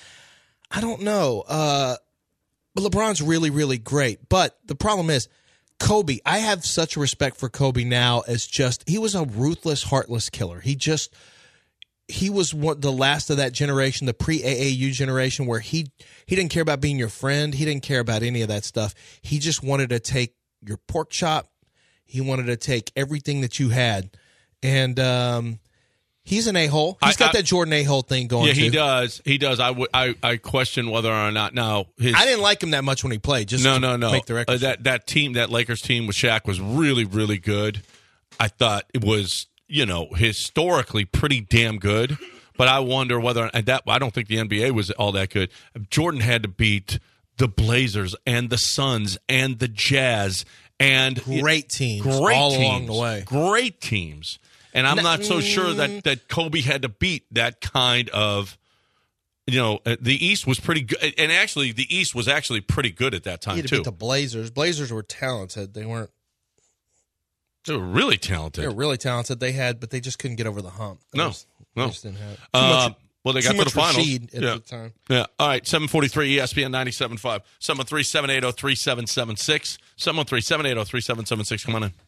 Speaker 6: I don't know. Uh, but LeBron's really, really great. But the problem is, Kobe, I have such respect for Kobe now as just, he was a ruthless, heartless killer. He just, he was one, the last of that generation, the pre-A A U generation, where he, he didn't care about being your friend. He didn't care about any of that stuff. He just wanted to take your pork chop. He wanted to take everything that you had. And um, he's an a-hole. He's
Speaker 4: I-
Speaker 6: got
Speaker 4: I-
Speaker 6: that Jordan a-hole thing going
Speaker 4: Yeah, he
Speaker 6: too.
Speaker 4: does. He does. I, w- I, I question whether or not now his.
Speaker 6: I didn't like him that much when he played. Just
Speaker 4: no,
Speaker 6: to
Speaker 4: no, no.
Speaker 6: make the record.
Speaker 4: Uh, that that team, that Lakers team with Shaq was really, really good. I thought it was, you know, historically pretty damn good. But I wonder whether and that I don't think the N B A was all that good. Jordan had to beat the Blazers and the Suns and the Jazz and
Speaker 6: Great teams
Speaker 4: great
Speaker 6: all
Speaker 4: teams,
Speaker 6: along the way.
Speaker 4: Great teams. And I'm not so sure that, that Kobe had to beat that kind of, you know, uh, the East was pretty good. And actually, the East was actually pretty good at that
Speaker 6: He
Speaker 4: time,
Speaker 6: had to
Speaker 4: too.
Speaker 6: beat the Blazers. Blazers were talented. They weren't.
Speaker 4: They were really
Speaker 6: They
Speaker 4: talented.
Speaker 6: were really talented. They had, but they just couldn't get over the hump. They
Speaker 4: No,
Speaker 6: just,
Speaker 4: no.
Speaker 6: They just didn't have too
Speaker 4: Uh,
Speaker 6: much.
Speaker 4: well, they
Speaker 6: too
Speaker 4: got to the
Speaker 6: much
Speaker 4: finals.
Speaker 6: Rashid at
Speaker 4: yeah.
Speaker 6: the time.
Speaker 4: Yeah. All right. seven forty-three E S P N ninety-seven point five. seven one three, seven eight zero, three seven seven six. seven one three, seven eight zero, three seven seven six. Come on in.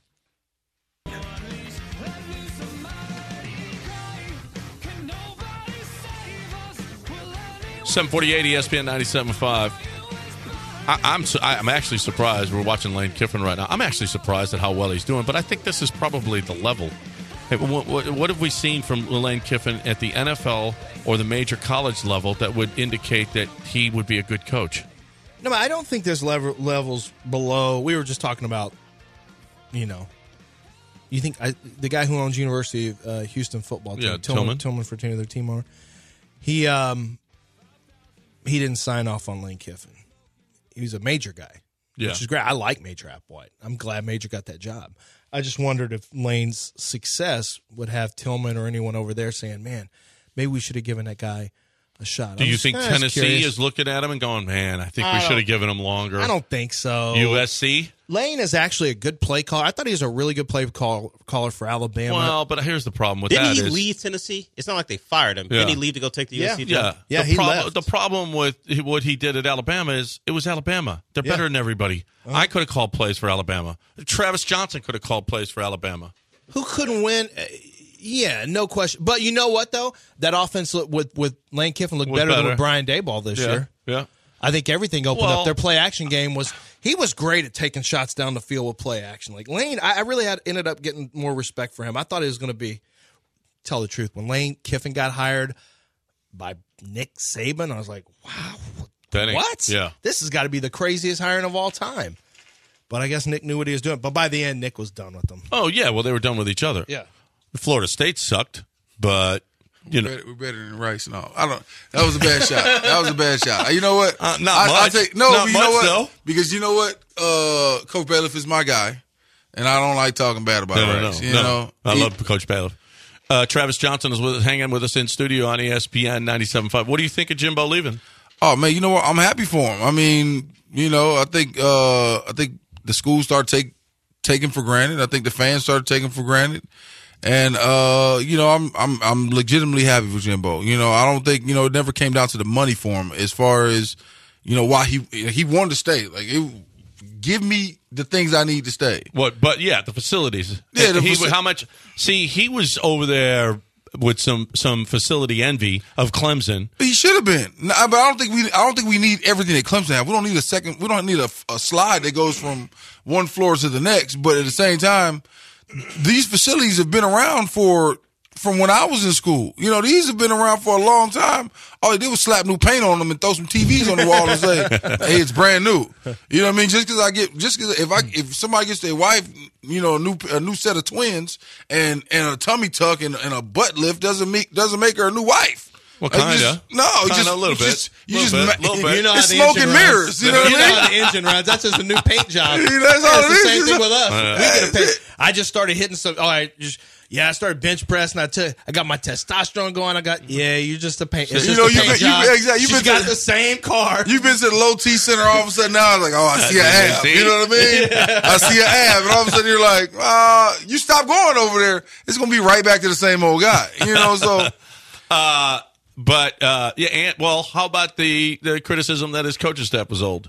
Speaker 4: seven forty-eight E S P N ninety-seven point five. I, I'm su- I, I'm actually surprised. We're watching Lane Kiffin right now. I'm actually surprised at how well he's doing, but I think this is probably the level. Hey, what, what, what have we seen from Lane Kiffin at the N F L or the major college level that would indicate that he would be a good coach?
Speaker 6: No, but I don't think there's level, levels below. We were just talking about, you know, you think I, the guy who owns University of uh, Houston football team,
Speaker 4: Yeah,
Speaker 6: Tillman,
Speaker 4: Tillman.
Speaker 6: Tillman Fertitta, their team owner. He um he didn't sign off on Lane Kiffin. He was a Major guy,
Speaker 4: Yeah.
Speaker 6: which is great. I like Major Applewhite. I'm glad Major got that job. I just wondered if Lane's success would have Tillman or anyone over there saying, "Man, maybe we should have given that guy a shot.
Speaker 4: Do
Speaker 6: I
Speaker 4: you
Speaker 6: was-
Speaker 4: think
Speaker 6: I was
Speaker 4: Tennessee
Speaker 6: curious.
Speaker 4: is looking at him and going, man, I think
Speaker 6: I
Speaker 4: we should
Speaker 6: don't-
Speaker 4: have given him longer?
Speaker 6: I don't think so.
Speaker 4: U S C?
Speaker 6: Lane is actually a good play caller. I thought he was a really good play call, caller for Alabama.
Speaker 4: Well, but here's the problem with
Speaker 5: Didn't
Speaker 4: that
Speaker 5: he
Speaker 4: is-
Speaker 5: leave Tennessee? It's not like they fired him.
Speaker 4: Yeah.
Speaker 5: Didn't he leave to go take the
Speaker 6: Yeah.
Speaker 5: U S C job?
Speaker 4: Yeah,
Speaker 6: Yeah,
Speaker 4: the
Speaker 6: he
Speaker 4: prob-
Speaker 6: left.
Speaker 4: The problem with what he did at Alabama is it was Alabama. They're
Speaker 6: Yeah.
Speaker 4: better than everybody.
Speaker 6: Uh-huh.
Speaker 4: I could have called plays for Alabama. Travis Johnson could have called plays for Alabama.
Speaker 6: Who couldn't win? Uh, Yeah, no question. But you know what, though? That offense look, with, with Lane Kiffin looked
Speaker 4: Was
Speaker 6: better, than
Speaker 4: better.
Speaker 6: with Brian Daboll this
Speaker 4: Yeah,
Speaker 6: year.
Speaker 4: yeah.
Speaker 6: I think everything opened
Speaker 4: Well-
Speaker 6: up. Their play action game was he was great at taking shots down the field with play action. Like Lane, I, I really had ended up getting more respect for him. I thought it was going to be. Tell the truth, when Lane Kiffin got hired by Nick Saban, I was like, wow,
Speaker 4: That ain't-
Speaker 6: what?
Speaker 4: Yeah.
Speaker 6: This has got to be the craziest hiring of all time. But I guess Nick knew what he was doing. But by the end, Nick was done with them.
Speaker 4: Oh, yeah. Well, they were done with each other.
Speaker 6: Yeah.
Speaker 4: Florida State sucked, but, you know.
Speaker 9: We're better, we're better than Rice and all. I don't. That was a bad shot. That was a bad shot. You know what?
Speaker 4: Uh, not
Speaker 9: I, I
Speaker 4: much.
Speaker 9: take, no,
Speaker 4: Not
Speaker 9: you
Speaker 4: much,
Speaker 9: know what?
Speaker 4: though.
Speaker 9: Because you know what? Uh, Coach Bailiff is my guy, and I don't like talking bad about
Speaker 4: No, no,
Speaker 9: Rice.
Speaker 4: no,
Speaker 9: you
Speaker 4: no.
Speaker 9: know,
Speaker 4: I
Speaker 9: He-
Speaker 4: love Coach Bailiff. Uh, Travis Johnson is with us, hanging with us in studio on E S P N ninety-seven point five. What do you think of Jimbo leaving?
Speaker 9: Oh man, you know what? I'm happy for him. I mean, you know, I think uh I think the school started take taking for granted. I think the fans started taking for granted. And uh, you know, I'm I'm I'm legitimately happy for Jimbo. You know, I don't think, you know, it never came down to the money for him as far as, you know, why he he wanted to stay. Like it, give me the things I need to stay.
Speaker 4: What? But yeah, the facilities.
Speaker 9: Yeah, the
Speaker 4: he,
Speaker 9: faci-
Speaker 4: how much? See, he was over there with some some facility envy of Clemson.
Speaker 9: He should have been, no, but I don't think we. I don't think we need everything that Clemson have. We don't need a second. We don't need a, a slide that goes from one floor to the next. But at the same time, these facilities have been around for from when I was in school. You know, these have been around for a long time. All they did was slap new paint on them and throw some T Vs on the wall and say, "Hey, it's brand new." You know what I mean? Just because I get, just because if I if somebody gets their wife, you know, a new a new set of twins and and a tummy tuck and, and a butt lift doesn't make doesn't make her a new wife.
Speaker 4: Well,
Speaker 9: Like, you
Speaker 4: kinda.
Speaker 9: just- No, you
Speaker 4: Kinda,
Speaker 9: just
Speaker 4: a little
Speaker 9: you
Speaker 4: bit.
Speaker 9: Just, you
Speaker 4: Little
Speaker 9: just
Speaker 4: bit,
Speaker 9: ma-
Speaker 4: little bit.
Speaker 6: You know how
Speaker 9: it's
Speaker 6: the
Speaker 9: smoke
Speaker 6: engine
Speaker 9: and
Speaker 6: runs.
Speaker 9: mirrors. You know what
Speaker 6: You
Speaker 9: I
Speaker 6: know
Speaker 9: mean?
Speaker 6: how the engine runs. That's just a new paint job.
Speaker 9: Yeah, that's all
Speaker 6: It's
Speaker 9: it
Speaker 6: the
Speaker 9: is.
Speaker 6: same
Speaker 9: It's
Speaker 6: thing
Speaker 9: a-
Speaker 6: with us.
Speaker 4: Uh,
Speaker 6: we get a paint. I just started hitting some. All right, just yeah. I started bench pressing. I took. I got my testosterone going. I got yeah. You just a paint. It's
Speaker 9: You
Speaker 6: just
Speaker 9: know,
Speaker 6: a
Speaker 9: you've
Speaker 6: paint
Speaker 9: been- you've
Speaker 6: job.
Speaker 9: been- exactly, you've
Speaker 6: She's
Speaker 9: been
Speaker 6: got
Speaker 9: to-
Speaker 6: the same car.
Speaker 9: You've been to the low T center all of a sudden. Now I was like, oh, I see an ab.
Speaker 4: See?
Speaker 9: You know what I mean? I see an ab, and all of a sudden you're like, uh, you stop going over there. It's gonna be right back to the same old guy. You know, so
Speaker 4: Uh, but uh, yeah, and well, how about the the criticism that his coaching staff was old?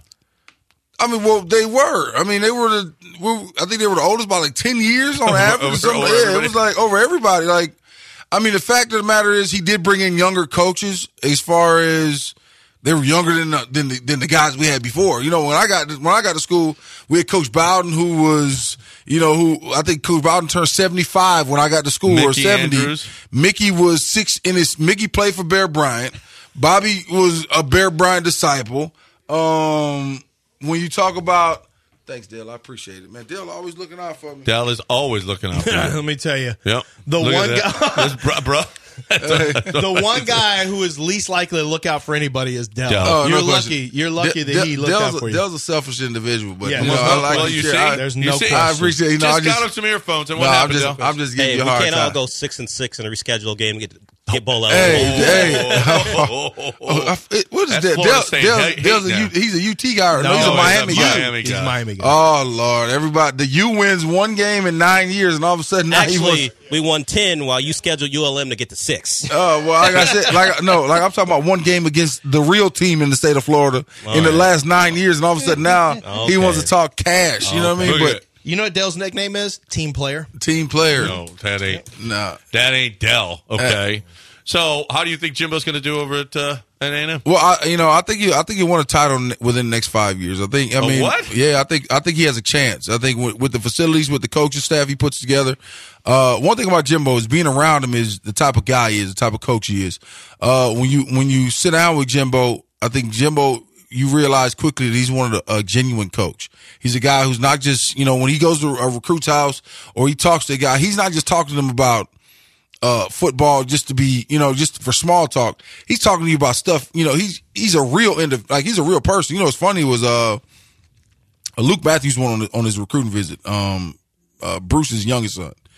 Speaker 9: I mean, well, they were. I mean, they were the. Were, I think they were the oldest by like ten years on average.
Speaker 4: over-
Speaker 9: or something.
Speaker 4: over
Speaker 9: Yeah, it
Speaker 4: everybody.
Speaker 9: was like over everybody. Like, I mean, the fact of the matter is, he did bring in younger coaches. As far as they were younger than the, than the, than the guys we had before. You know, when I got when I got to school, we had Coach Bowden, who was, you know, who I think Coach Bowden turned seventy-five when I got to school, or
Speaker 4: Mickey
Speaker 9: seventy.
Speaker 4: Andrews.
Speaker 9: Mickey was six in his. Mickey played for Bear Bryant. Bobby was a Bear Bryant disciple. Um, when you talk about, thanks, Dale, I appreciate it, man. Dale always looking out for me.
Speaker 4: Dell is always looking out for you.
Speaker 6: Let me tell you.
Speaker 4: Yep.
Speaker 6: The
Speaker 4: Look at
Speaker 6: one
Speaker 4: that.
Speaker 6: guy-
Speaker 4: That's bro, bro.
Speaker 6: The one guy who is least likely to look out for anybody is Dell.
Speaker 4: Dell.
Speaker 9: Oh,
Speaker 6: You're
Speaker 9: no question.
Speaker 6: lucky. You're lucky
Speaker 9: De-
Speaker 6: that he
Speaker 9: De-
Speaker 6: looked
Speaker 9: Dell's
Speaker 6: out
Speaker 9: a,
Speaker 6: for you.
Speaker 9: Dell's a selfish individual, but
Speaker 6: Yeah,
Speaker 9: you know,
Speaker 6: well,
Speaker 9: I like
Speaker 4: well,
Speaker 9: to
Speaker 4: you
Speaker 9: share-
Speaker 4: see,
Speaker 9: I,
Speaker 6: There's
Speaker 4: you
Speaker 6: no
Speaker 4: see?
Speaker 6: question.
Speaker 9: I appreciate you know,
Speaker 4: Just
Speaker 9: I just,
Speaker 4: got him some earphones, and
Speaker 9: no,
Speaker 4: what
Speaker 9: I'm
Speaker 4: happened,
Speaker 9: just,
Speaker 4: Dell?
Speaker 9: I'm just giving
Speaker 5: Hey,
Speaker 9: you
Speaker 5: we
Speaker 9: a hard
Speaker 5: can't
Speaker 9: time.
Speaker 5: all go six and six in a rescheduled game and get get bowl out.
Speaker 9: Hey, hey,
Speaker 4: Oh,
Speaker 9: oh, I- it- what is
Speaker 4: That's
Speaker 9: that?
Speaker 4: Florida
Speaker 9: Dell,
Speaker 4: State
Speaker 9: Dell's,
Speaker 4: hate
Speaker 9: Dell's a
Speaker 4: now.
Speaker 9: U, he's a U T guy. Or no,
Speaker 6: No,
Speaker 9: he's a
Speaker 6: he's a
Speaker 9: Miami guy.
Speaker 4: Miami
Speaker 6: He's
Speaker 4: guy.
Speaker 6: Miami guy.
Speaker 9: Oh Lord, everybody! The U wins one game in nine years, and all of a sudden, now he
Speaker 5: Actually,
Speaker 9: was,
Speaker 5: we won ten while you scheduled U L M to get to six.
Speaker 9: Oh well, like I said, like no, like I'm talking about one game against the real team in the state of Florida in the
Speaker 5: right.
Speaker 9: last nine years, and all of a sudden now he
Speaker 5: Okay.
Speaker 9: wants to talk cash. You know what I mean?
Speaker 4: Look at
Speaker 9: But
Speaker 4: it.
Speaker 6: You know what Dell's nickname is? Team player.
Speaker 9: team player,
Speaker 4: No, that ain't
Speaker 9: nah.
Speaker 4: that ain't Dell. Okay. So, how do you think Jimbo's going to do over at uh, at A and M?
Speaker 9: Well, I, you know, I think you, I think he won a title n- within the next five years. I think, I
Speaker 4: A
Speaker 9: mean,
Speaker 4: what?
Speaker 9: yeah, I think, I think he has a chance. I think with, with the facilities, with the coaching staff he puts together. Uh, one thing about Jimbo is being around him is the type of guy he is, the type of coach he is. Uh, when you when you sit down with Jimbo, I think Jimbo, you realize quickly that he's one of the, a genuine coach. He's a guy who's not just, you know, when he goes to a recruit's house or he talks to a guy, he's not just talking to them about uh, football just to be, you know, just for small talk. He's talking to you about stuff, you know, he's, he's a real, indiv- like he's a real person. You know, what's funny was, uh, Luke Matthews went on, on his recruiting visit, um, uh, Bruce's youngest son.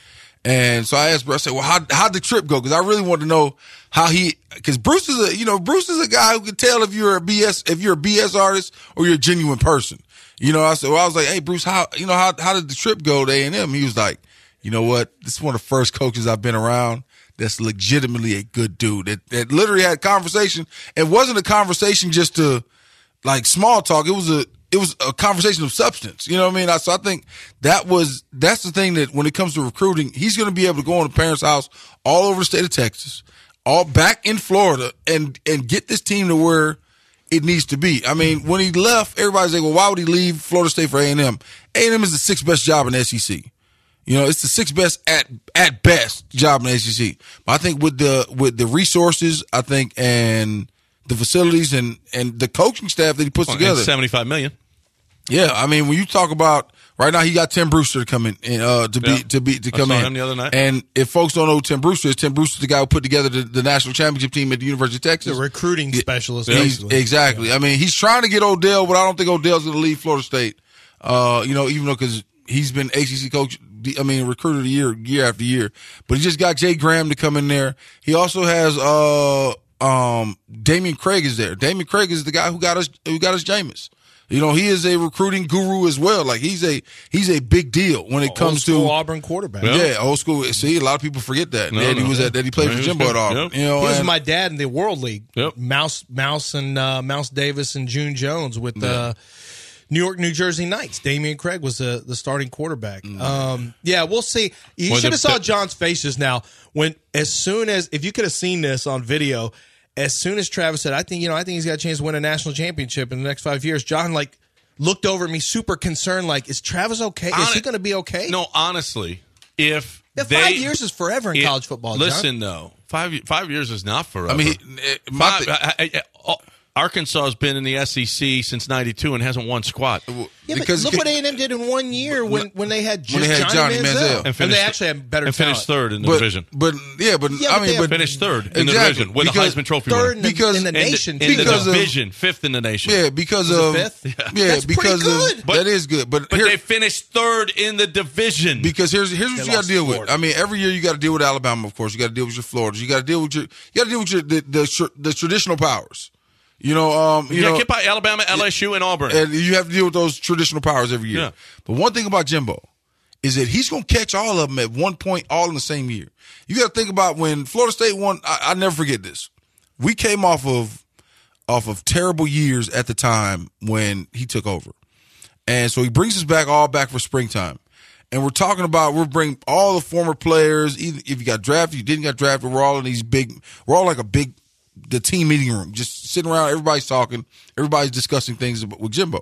Speaker 9: And so I asked Bruce, I said, well, how, how'd the trip go? Because I really wanted to know how he, because Bruce is a, you know, Bruce is a guy who can tell if you're a B S, if you're a B S artist or you're a genuine person. You know, I said, well, I was like, hey, Bruce, how, you know, how, how did the trip go to A and M? He was like, you know what? This is one of the first coaches I've been around that's legitimately a good dude. That, that literally had a conversation. It wasn't a conversation just to, like, small talk. It was a, it was a conversation of substance. You know what I mean? I, so I think that was, that's the thing that when it comes to recruiting, he's going to be able to go in the parents' house all over the state of Texas, all back in Florida, and, and get this team to where it needs to be. I mean, when he left, everybody's like, well, why would he leave Florida State for A and M? A and M is the sixth best job in the S E C. You know, it's the sixth best at at best job in the S E C. But I think with the with the resources, I think, and the facilities and, and the coaching staff that he puts
Speaker 4: well,
Speaker 9: together.
Speaker 4: seventy-five million dollars.
Speaker 9: Yeah, I mean, when you talk about right now, he got Tim Brewster to come in and uh, to be
Speaker 4: yeah.
Speaker 9: to be to come
Speaker 4: I saw
Speaker 9: in.
Speaker 4: him the other night.
Speaker 9: And if folks don't know who Tim Brewster is, Tim Brewster is the guy who put together the, the national championship team at the University of Texas.
Speaker 6: The recruiting specialist.
Speaker 9: He's, exactly. Yeah. I mean, he's trying to get Odell, but I don't think Odell's going to leave Florida State. Uh, you know, even though because he's been A C C coach. I mean, recruiter of the year, year after year. But he just got Jay Graham to come in there. He also has uh um Damian Craig is there. Damian Craig is the guy who got us who got us Jameis. You know, he is a recruiting guru as well. Like he's a he's a big deal when it comes
Speaker 6: old school
Speaker 9: to
Speaker 6: Auburn quarterback.
Speaker 9: Yeah. yeah, old school. See, a lot of people forget that.
Speaker 4: No,
Speaker 9: that
Speaker 4: no,
Speaker 9: he was
Speaker 4: no.
Speaker 9: at that he played for Jimbo at Auburn.
Speaker 4: Yep.
Speaker 9: You know,
Speaker 6: He was
Speaker 9: and,
Speaker 6: my dad in the World League.
Speaker 4: Yep.
Speaker 6: Mouse, Mouse, and uh, Mouse Davis and June Jones with the uh, New York, New Jersey Knights. Damian Craig was the the starting quarterback. Mm. Um, yeah, we'll see. You
Speaker 4: well,
Speaker 6: should have saw
Speaker 4: the,
Speaker 6: John's face just now when, as soon as, if you could have seen this on video, as soon as Travis said, "I think you know, I think he's got a chance to win a national championship in the next five years," John like looked over at me, super concerned, like, "Is Travis okay? Is he going to be okay?"
Speaker 4: No, honestly, if
Speaker 6: yeah,
Speaker 4: they,
Speaker 6: five years is forever in
Speaker 4: it,
Speaker 6: college football.
Speaker 4: Listen,
Speaker 6: John.
Speaker 4: though, five five years is not forever.
Speaker 9: I mean, he, my
Speaker 4: Five,
Speaker 9: th-
Speaker 4: I, I, I, oh, Arkansas has been in the S E C since ninety-two and hasn't won squat.
Speaker 6: Yeah,
Speaker 9: because
Speaker 6: but look what A and M did in one year when, when they had just
Speaker 9: when they had
Speaker 6: Johnny,
Speaker 9: Johnny
Speaker 6: Manziel.
Speaker 9: Manziel.
Speaker 4: And,
Speaker 6: And,
Speaker 4: finished,
Speaker 6: they actually had better
Speaker 4: and finished
Speaker 6: talent.
Speaker 4: third in the
Speaker 9: but,
Speaker 4: division.
Speaker 9: But yeah, but
Speaker 6: Yeah,
Speaker 9: I
Speaker 6: but
Speaker 9: mean,
Speaker 6: they
Speaker 9: but
Speaker 4: Finished third in the
Speaker 9: Exactly.
Speaker 4: division with
Speaker 9: Because
Speaker 4: a Heisman Trophy
Speaker 6: Third
Speaker 4: winner.
Speaker 6: in the,
Speaker 9: Because-
Speaker 6: in the
Speaker 4: in the,
Speaker 6: nation.
Speaker 4: in
Speaker 6: too.
Speaker 4: the
Speaker 9: Because of-
Speaker 4: division, fifth in the nation.
Speaker 9: yeah, because
Speaker 6: Was it
Speaker 9: of
Speaker 6: fifth?
Speaker 9: yeah,
Speaker 6: That's pretty
Speaker 9: because
Speaker 6: good.
Speaker 9: of
Speaker 4: But-
Speaker 9: that is good. But,
Speaker 4: But
Speaker 9: here,
Speaker 4: they finished third in the division.
Speaker 9: because here's here's what
Speaker 6: They
Speaker 9: you got
Speaker 6: lost
Speaker 9: to deal with.
Speaker 6: Florida.
Speaker 9: I mean, every year you got to deal with Alabama, of course. You got to deal with your Florida. You got to deal with your you got to deal with your the, the the the traditional powers. You know, um, you
Speaker 4: yeah,
Speaker 9: know,
Speaker 4: get by Alabama, L S U, and Auburn.
Speaker 9: and you have to deal with those traditional powers every year.
Speaker 4: Yeah.
Speaker 9: But one thing about Jimbo is that he's going to catch all of them at one point, all in the same year. You got to think about when Florida State won. I, I never forget this. We came off of off of terrible years at the time when he took over, and so he brings us back all back for springtime. And we're talking about we're bringing all the former players. Even if you got drafted, you didn't get drafted. We're all in these big. We're all like a big. The team meeting room, just sitting around, everybody's talking, everybody's discussing things with Jimbo.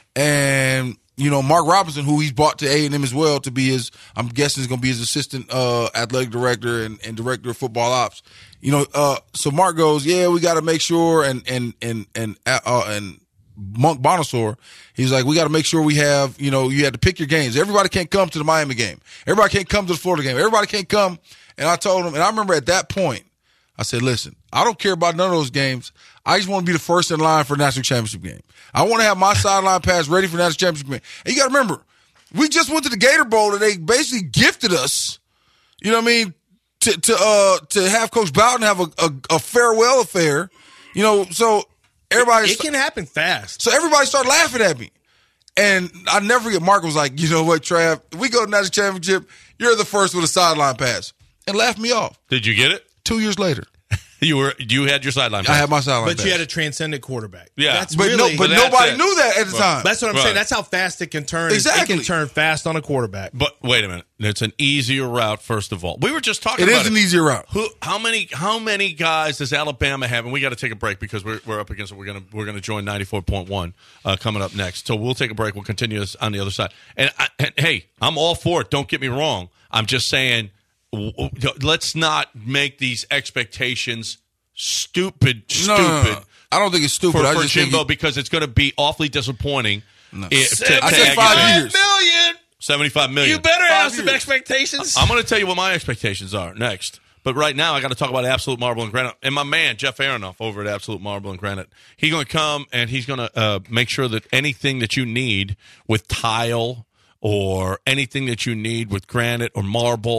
Speaker 9: And, you know, Mark Robinson, who he's brought to A and M as well to be his, I'm guessing is going to be his assistant uh, athletic director and, and director of football ops. You know, uh, so Mark goes, yeah, we got to make sure, and, and, and, and, uh, and Monk Bonasaur, he's like, we got to make sure we have, you know, you had to pick your games. Everybody can't come to the Miami game. Everybody can't come to the Florida game. Everybody can't come. And I told him, and I remember at that point, I said, listen, I don't care about none of those games. I just want to be the first in line for a national championship game. I want to have my sideline pass ready for the national championship game. And you got to remember, we just went to the Gator Bowl and they basically gifted us, you know what I mean, to to uh to have Coach Bowden have a, a, a farewell affair, you know, so everybody.
Speaker 6: It can happen fast.
Speaker 9: So everybody started laughing at me. And I never forget, Mark was like, you know what, Trav, if we go to the national championship, you're the first with a sideline pass. And laughed me off.
Speaker 4: Did you get it?
Speaker 9: Two years later.
Speaker 4: You were you had your sideline.
Speaker 9: I had my sideline
Speaker 6: But
Speaker 9: pass.
Speaker 6: you had a transcendent quarterback.
Speaker 4: Yeah.
Speaker 6: That's
Speaker 9: But,
Speaker 6: really,
Speaker 9: no, but
Speaker 4: But that's
Speaker 9: nobody
Speaker 4: it.
Speaker 9: knew that at the
Speaker 4: Right.
Speaker 9: time.
Speaker 6: that's what I'm
Speaker 4: Right.
Speaker 6: saying. That's how fast it can turn.
Speaker 9: Exactly.
Speaker 6: It can turn fast on a quarterback.
Speaker 4: But wait a minute, it's an easier route. First of all, we were just talking.
Speaker 9: It
Speaker 4: about
Speaker 9: is an easier route.
Speaker 4: Who? How many? How many guys does Alabama have? And we got to take a break because we're, we're up against it. We're gonna we're gonna join ninety-four point one uh, coming up next. So we'll take a break. We'll continue this on the other side. And, I, and hey, I'm all for it. Don't get me wrong. I'm just saying, w- w- let's not make these expectations stupid.
Speaker 9: No,
Speaker 4: Stupid.
Speaker 9: no, no, no. I don't think it's stupid.
Speaker 4: For,
Speaker 9: I
Speaker 4: for
Speaker 9: just think
Speaker 4: Jimbo
Speaker 9: it-
Speaker 4: because it's going to be awfully disappointing.
Speaker 9: No.
Speaker 4: If, to,
Speaker 9: I
Speaker 4: to
Speaker 9: said
Speaker 4: Aggie
Speaker 9: five
Speaker 4: fans.
Speaker 9: years.
Speaker 6: million.
Speaker 4: seventy-five million.
Speaker 6: You better
Speaker 9: Five
Speaker 6: have some
Speaker 9: years.
Speaker 6: expectations.
Speaker 4: I'm going to tell you what my expectations are next. But right now, I got to talk about Absolute Marble and Granite. And my man, Jeff Aronoff, over at Absolute Marble and Granite, he's going to come and he's going to uh, make sure that anything that you need with tile or anything that you need with granite or marble,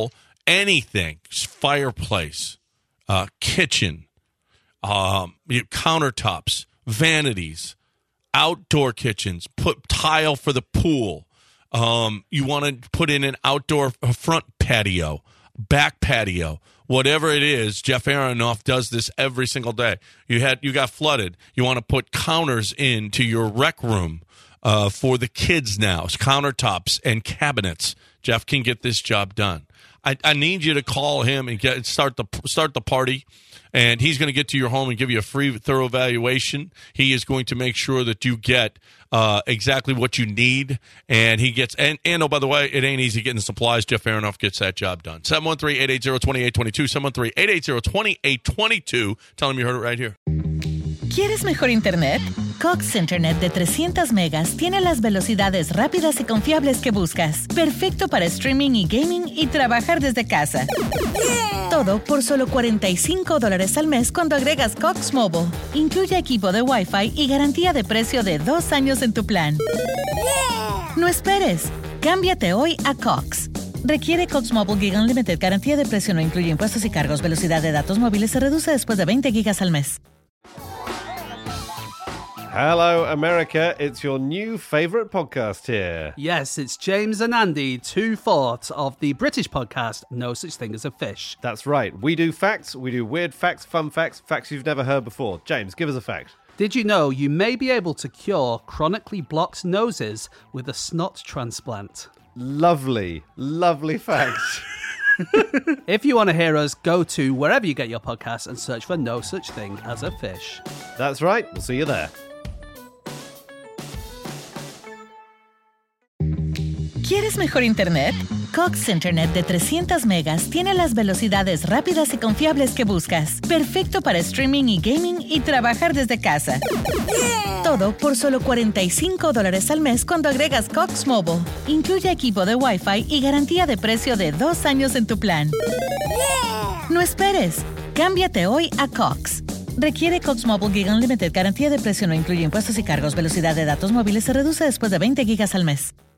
Speaker 4: anything, fireplace, uh, kitchen, um, countertops, vanities, outdoor kitchens, put tile for the pool. Um, you want to put in an outdoor front patio, back patio, whatever it is. Jeff Aronoff does this every single day. You had you got flooded. You want to put counters into your rec room uh, for the kids now, countertops and cabinets. Jeff can get this job done. I, I need you to call him and get start the start the party, and he's going to get to your home and give you a free, thorough evaluation. He is going to make sure that you get uh, exactly what you need, and he gets and, and oh, by the way, it ain't easy getting the supplies. Jeff Aronoff gets that job done. seven one three, eight eight zero, two eight two two, seven one three, eight eight zero, two eight two two. Tell him you heard it right here.
Speaker 10: ¿Quieres mejor internet? Cox Internet de trescientas megas tiene las velocidades rápidas y confiables que buscas. Perfecto para streaming y gaming y trabajar desde casa. Yeah. Todo por solo cuarenta y cinco dólares al mes cuando agregas Cox Mobile. Incluye equipo de Wi-Fi y garantía de precio de dos años en tu plan. Yeah. No esperes. Cámbiate hoy a Cox. Requiere Cox Mobile Gig Unlimited. Garantía de precio no incluye impuestos y cargos. Velocidad de datos móviles se reduce después de veinte gigas al mes.
Speaker 11: Hello, America. It's your new favourite podcast here.
Speaker 12: Yes, it's James and Andy, two-fourths of the British podcast, No Such Thing as a Fish.
Speaker 11: That's right. We do facts, we do weird facts, fun facts, facts you've never heard before. James, give us a fact.
Speaker 12: Did you know you may be able to cure chronically blocked noses with a snot transplant?
Speaker 11: Lovely, lovely facts.
Speaker 12: If you want to hear us, go to wherever you get your podcasts and search for No Such Thing as a Fish.
Speaker 11: That's right. We'll see you there.
Speaker 10: ¿Quieres mejor internet? Cox Internet de trescientas megas tiene las velocidades rápidas y confiables que buscas. Perfecto para streaming y gaming y trabajar desde casa. Yeah. Todo por solo cuarenta y cinco dólares al mes cuando agregas Cox Mobile. Incluye equipo de Wi-Fi y garantía de precio de dos años en tu plan. Yeah. No esperes. Cámbiate hoy a Cox. Requiere Cox Mobile Gig Unlimited. Garantía de precio no incluye impuestos y cargos. Velocidad de datos móviles se reduce después de veinte gigas al mes.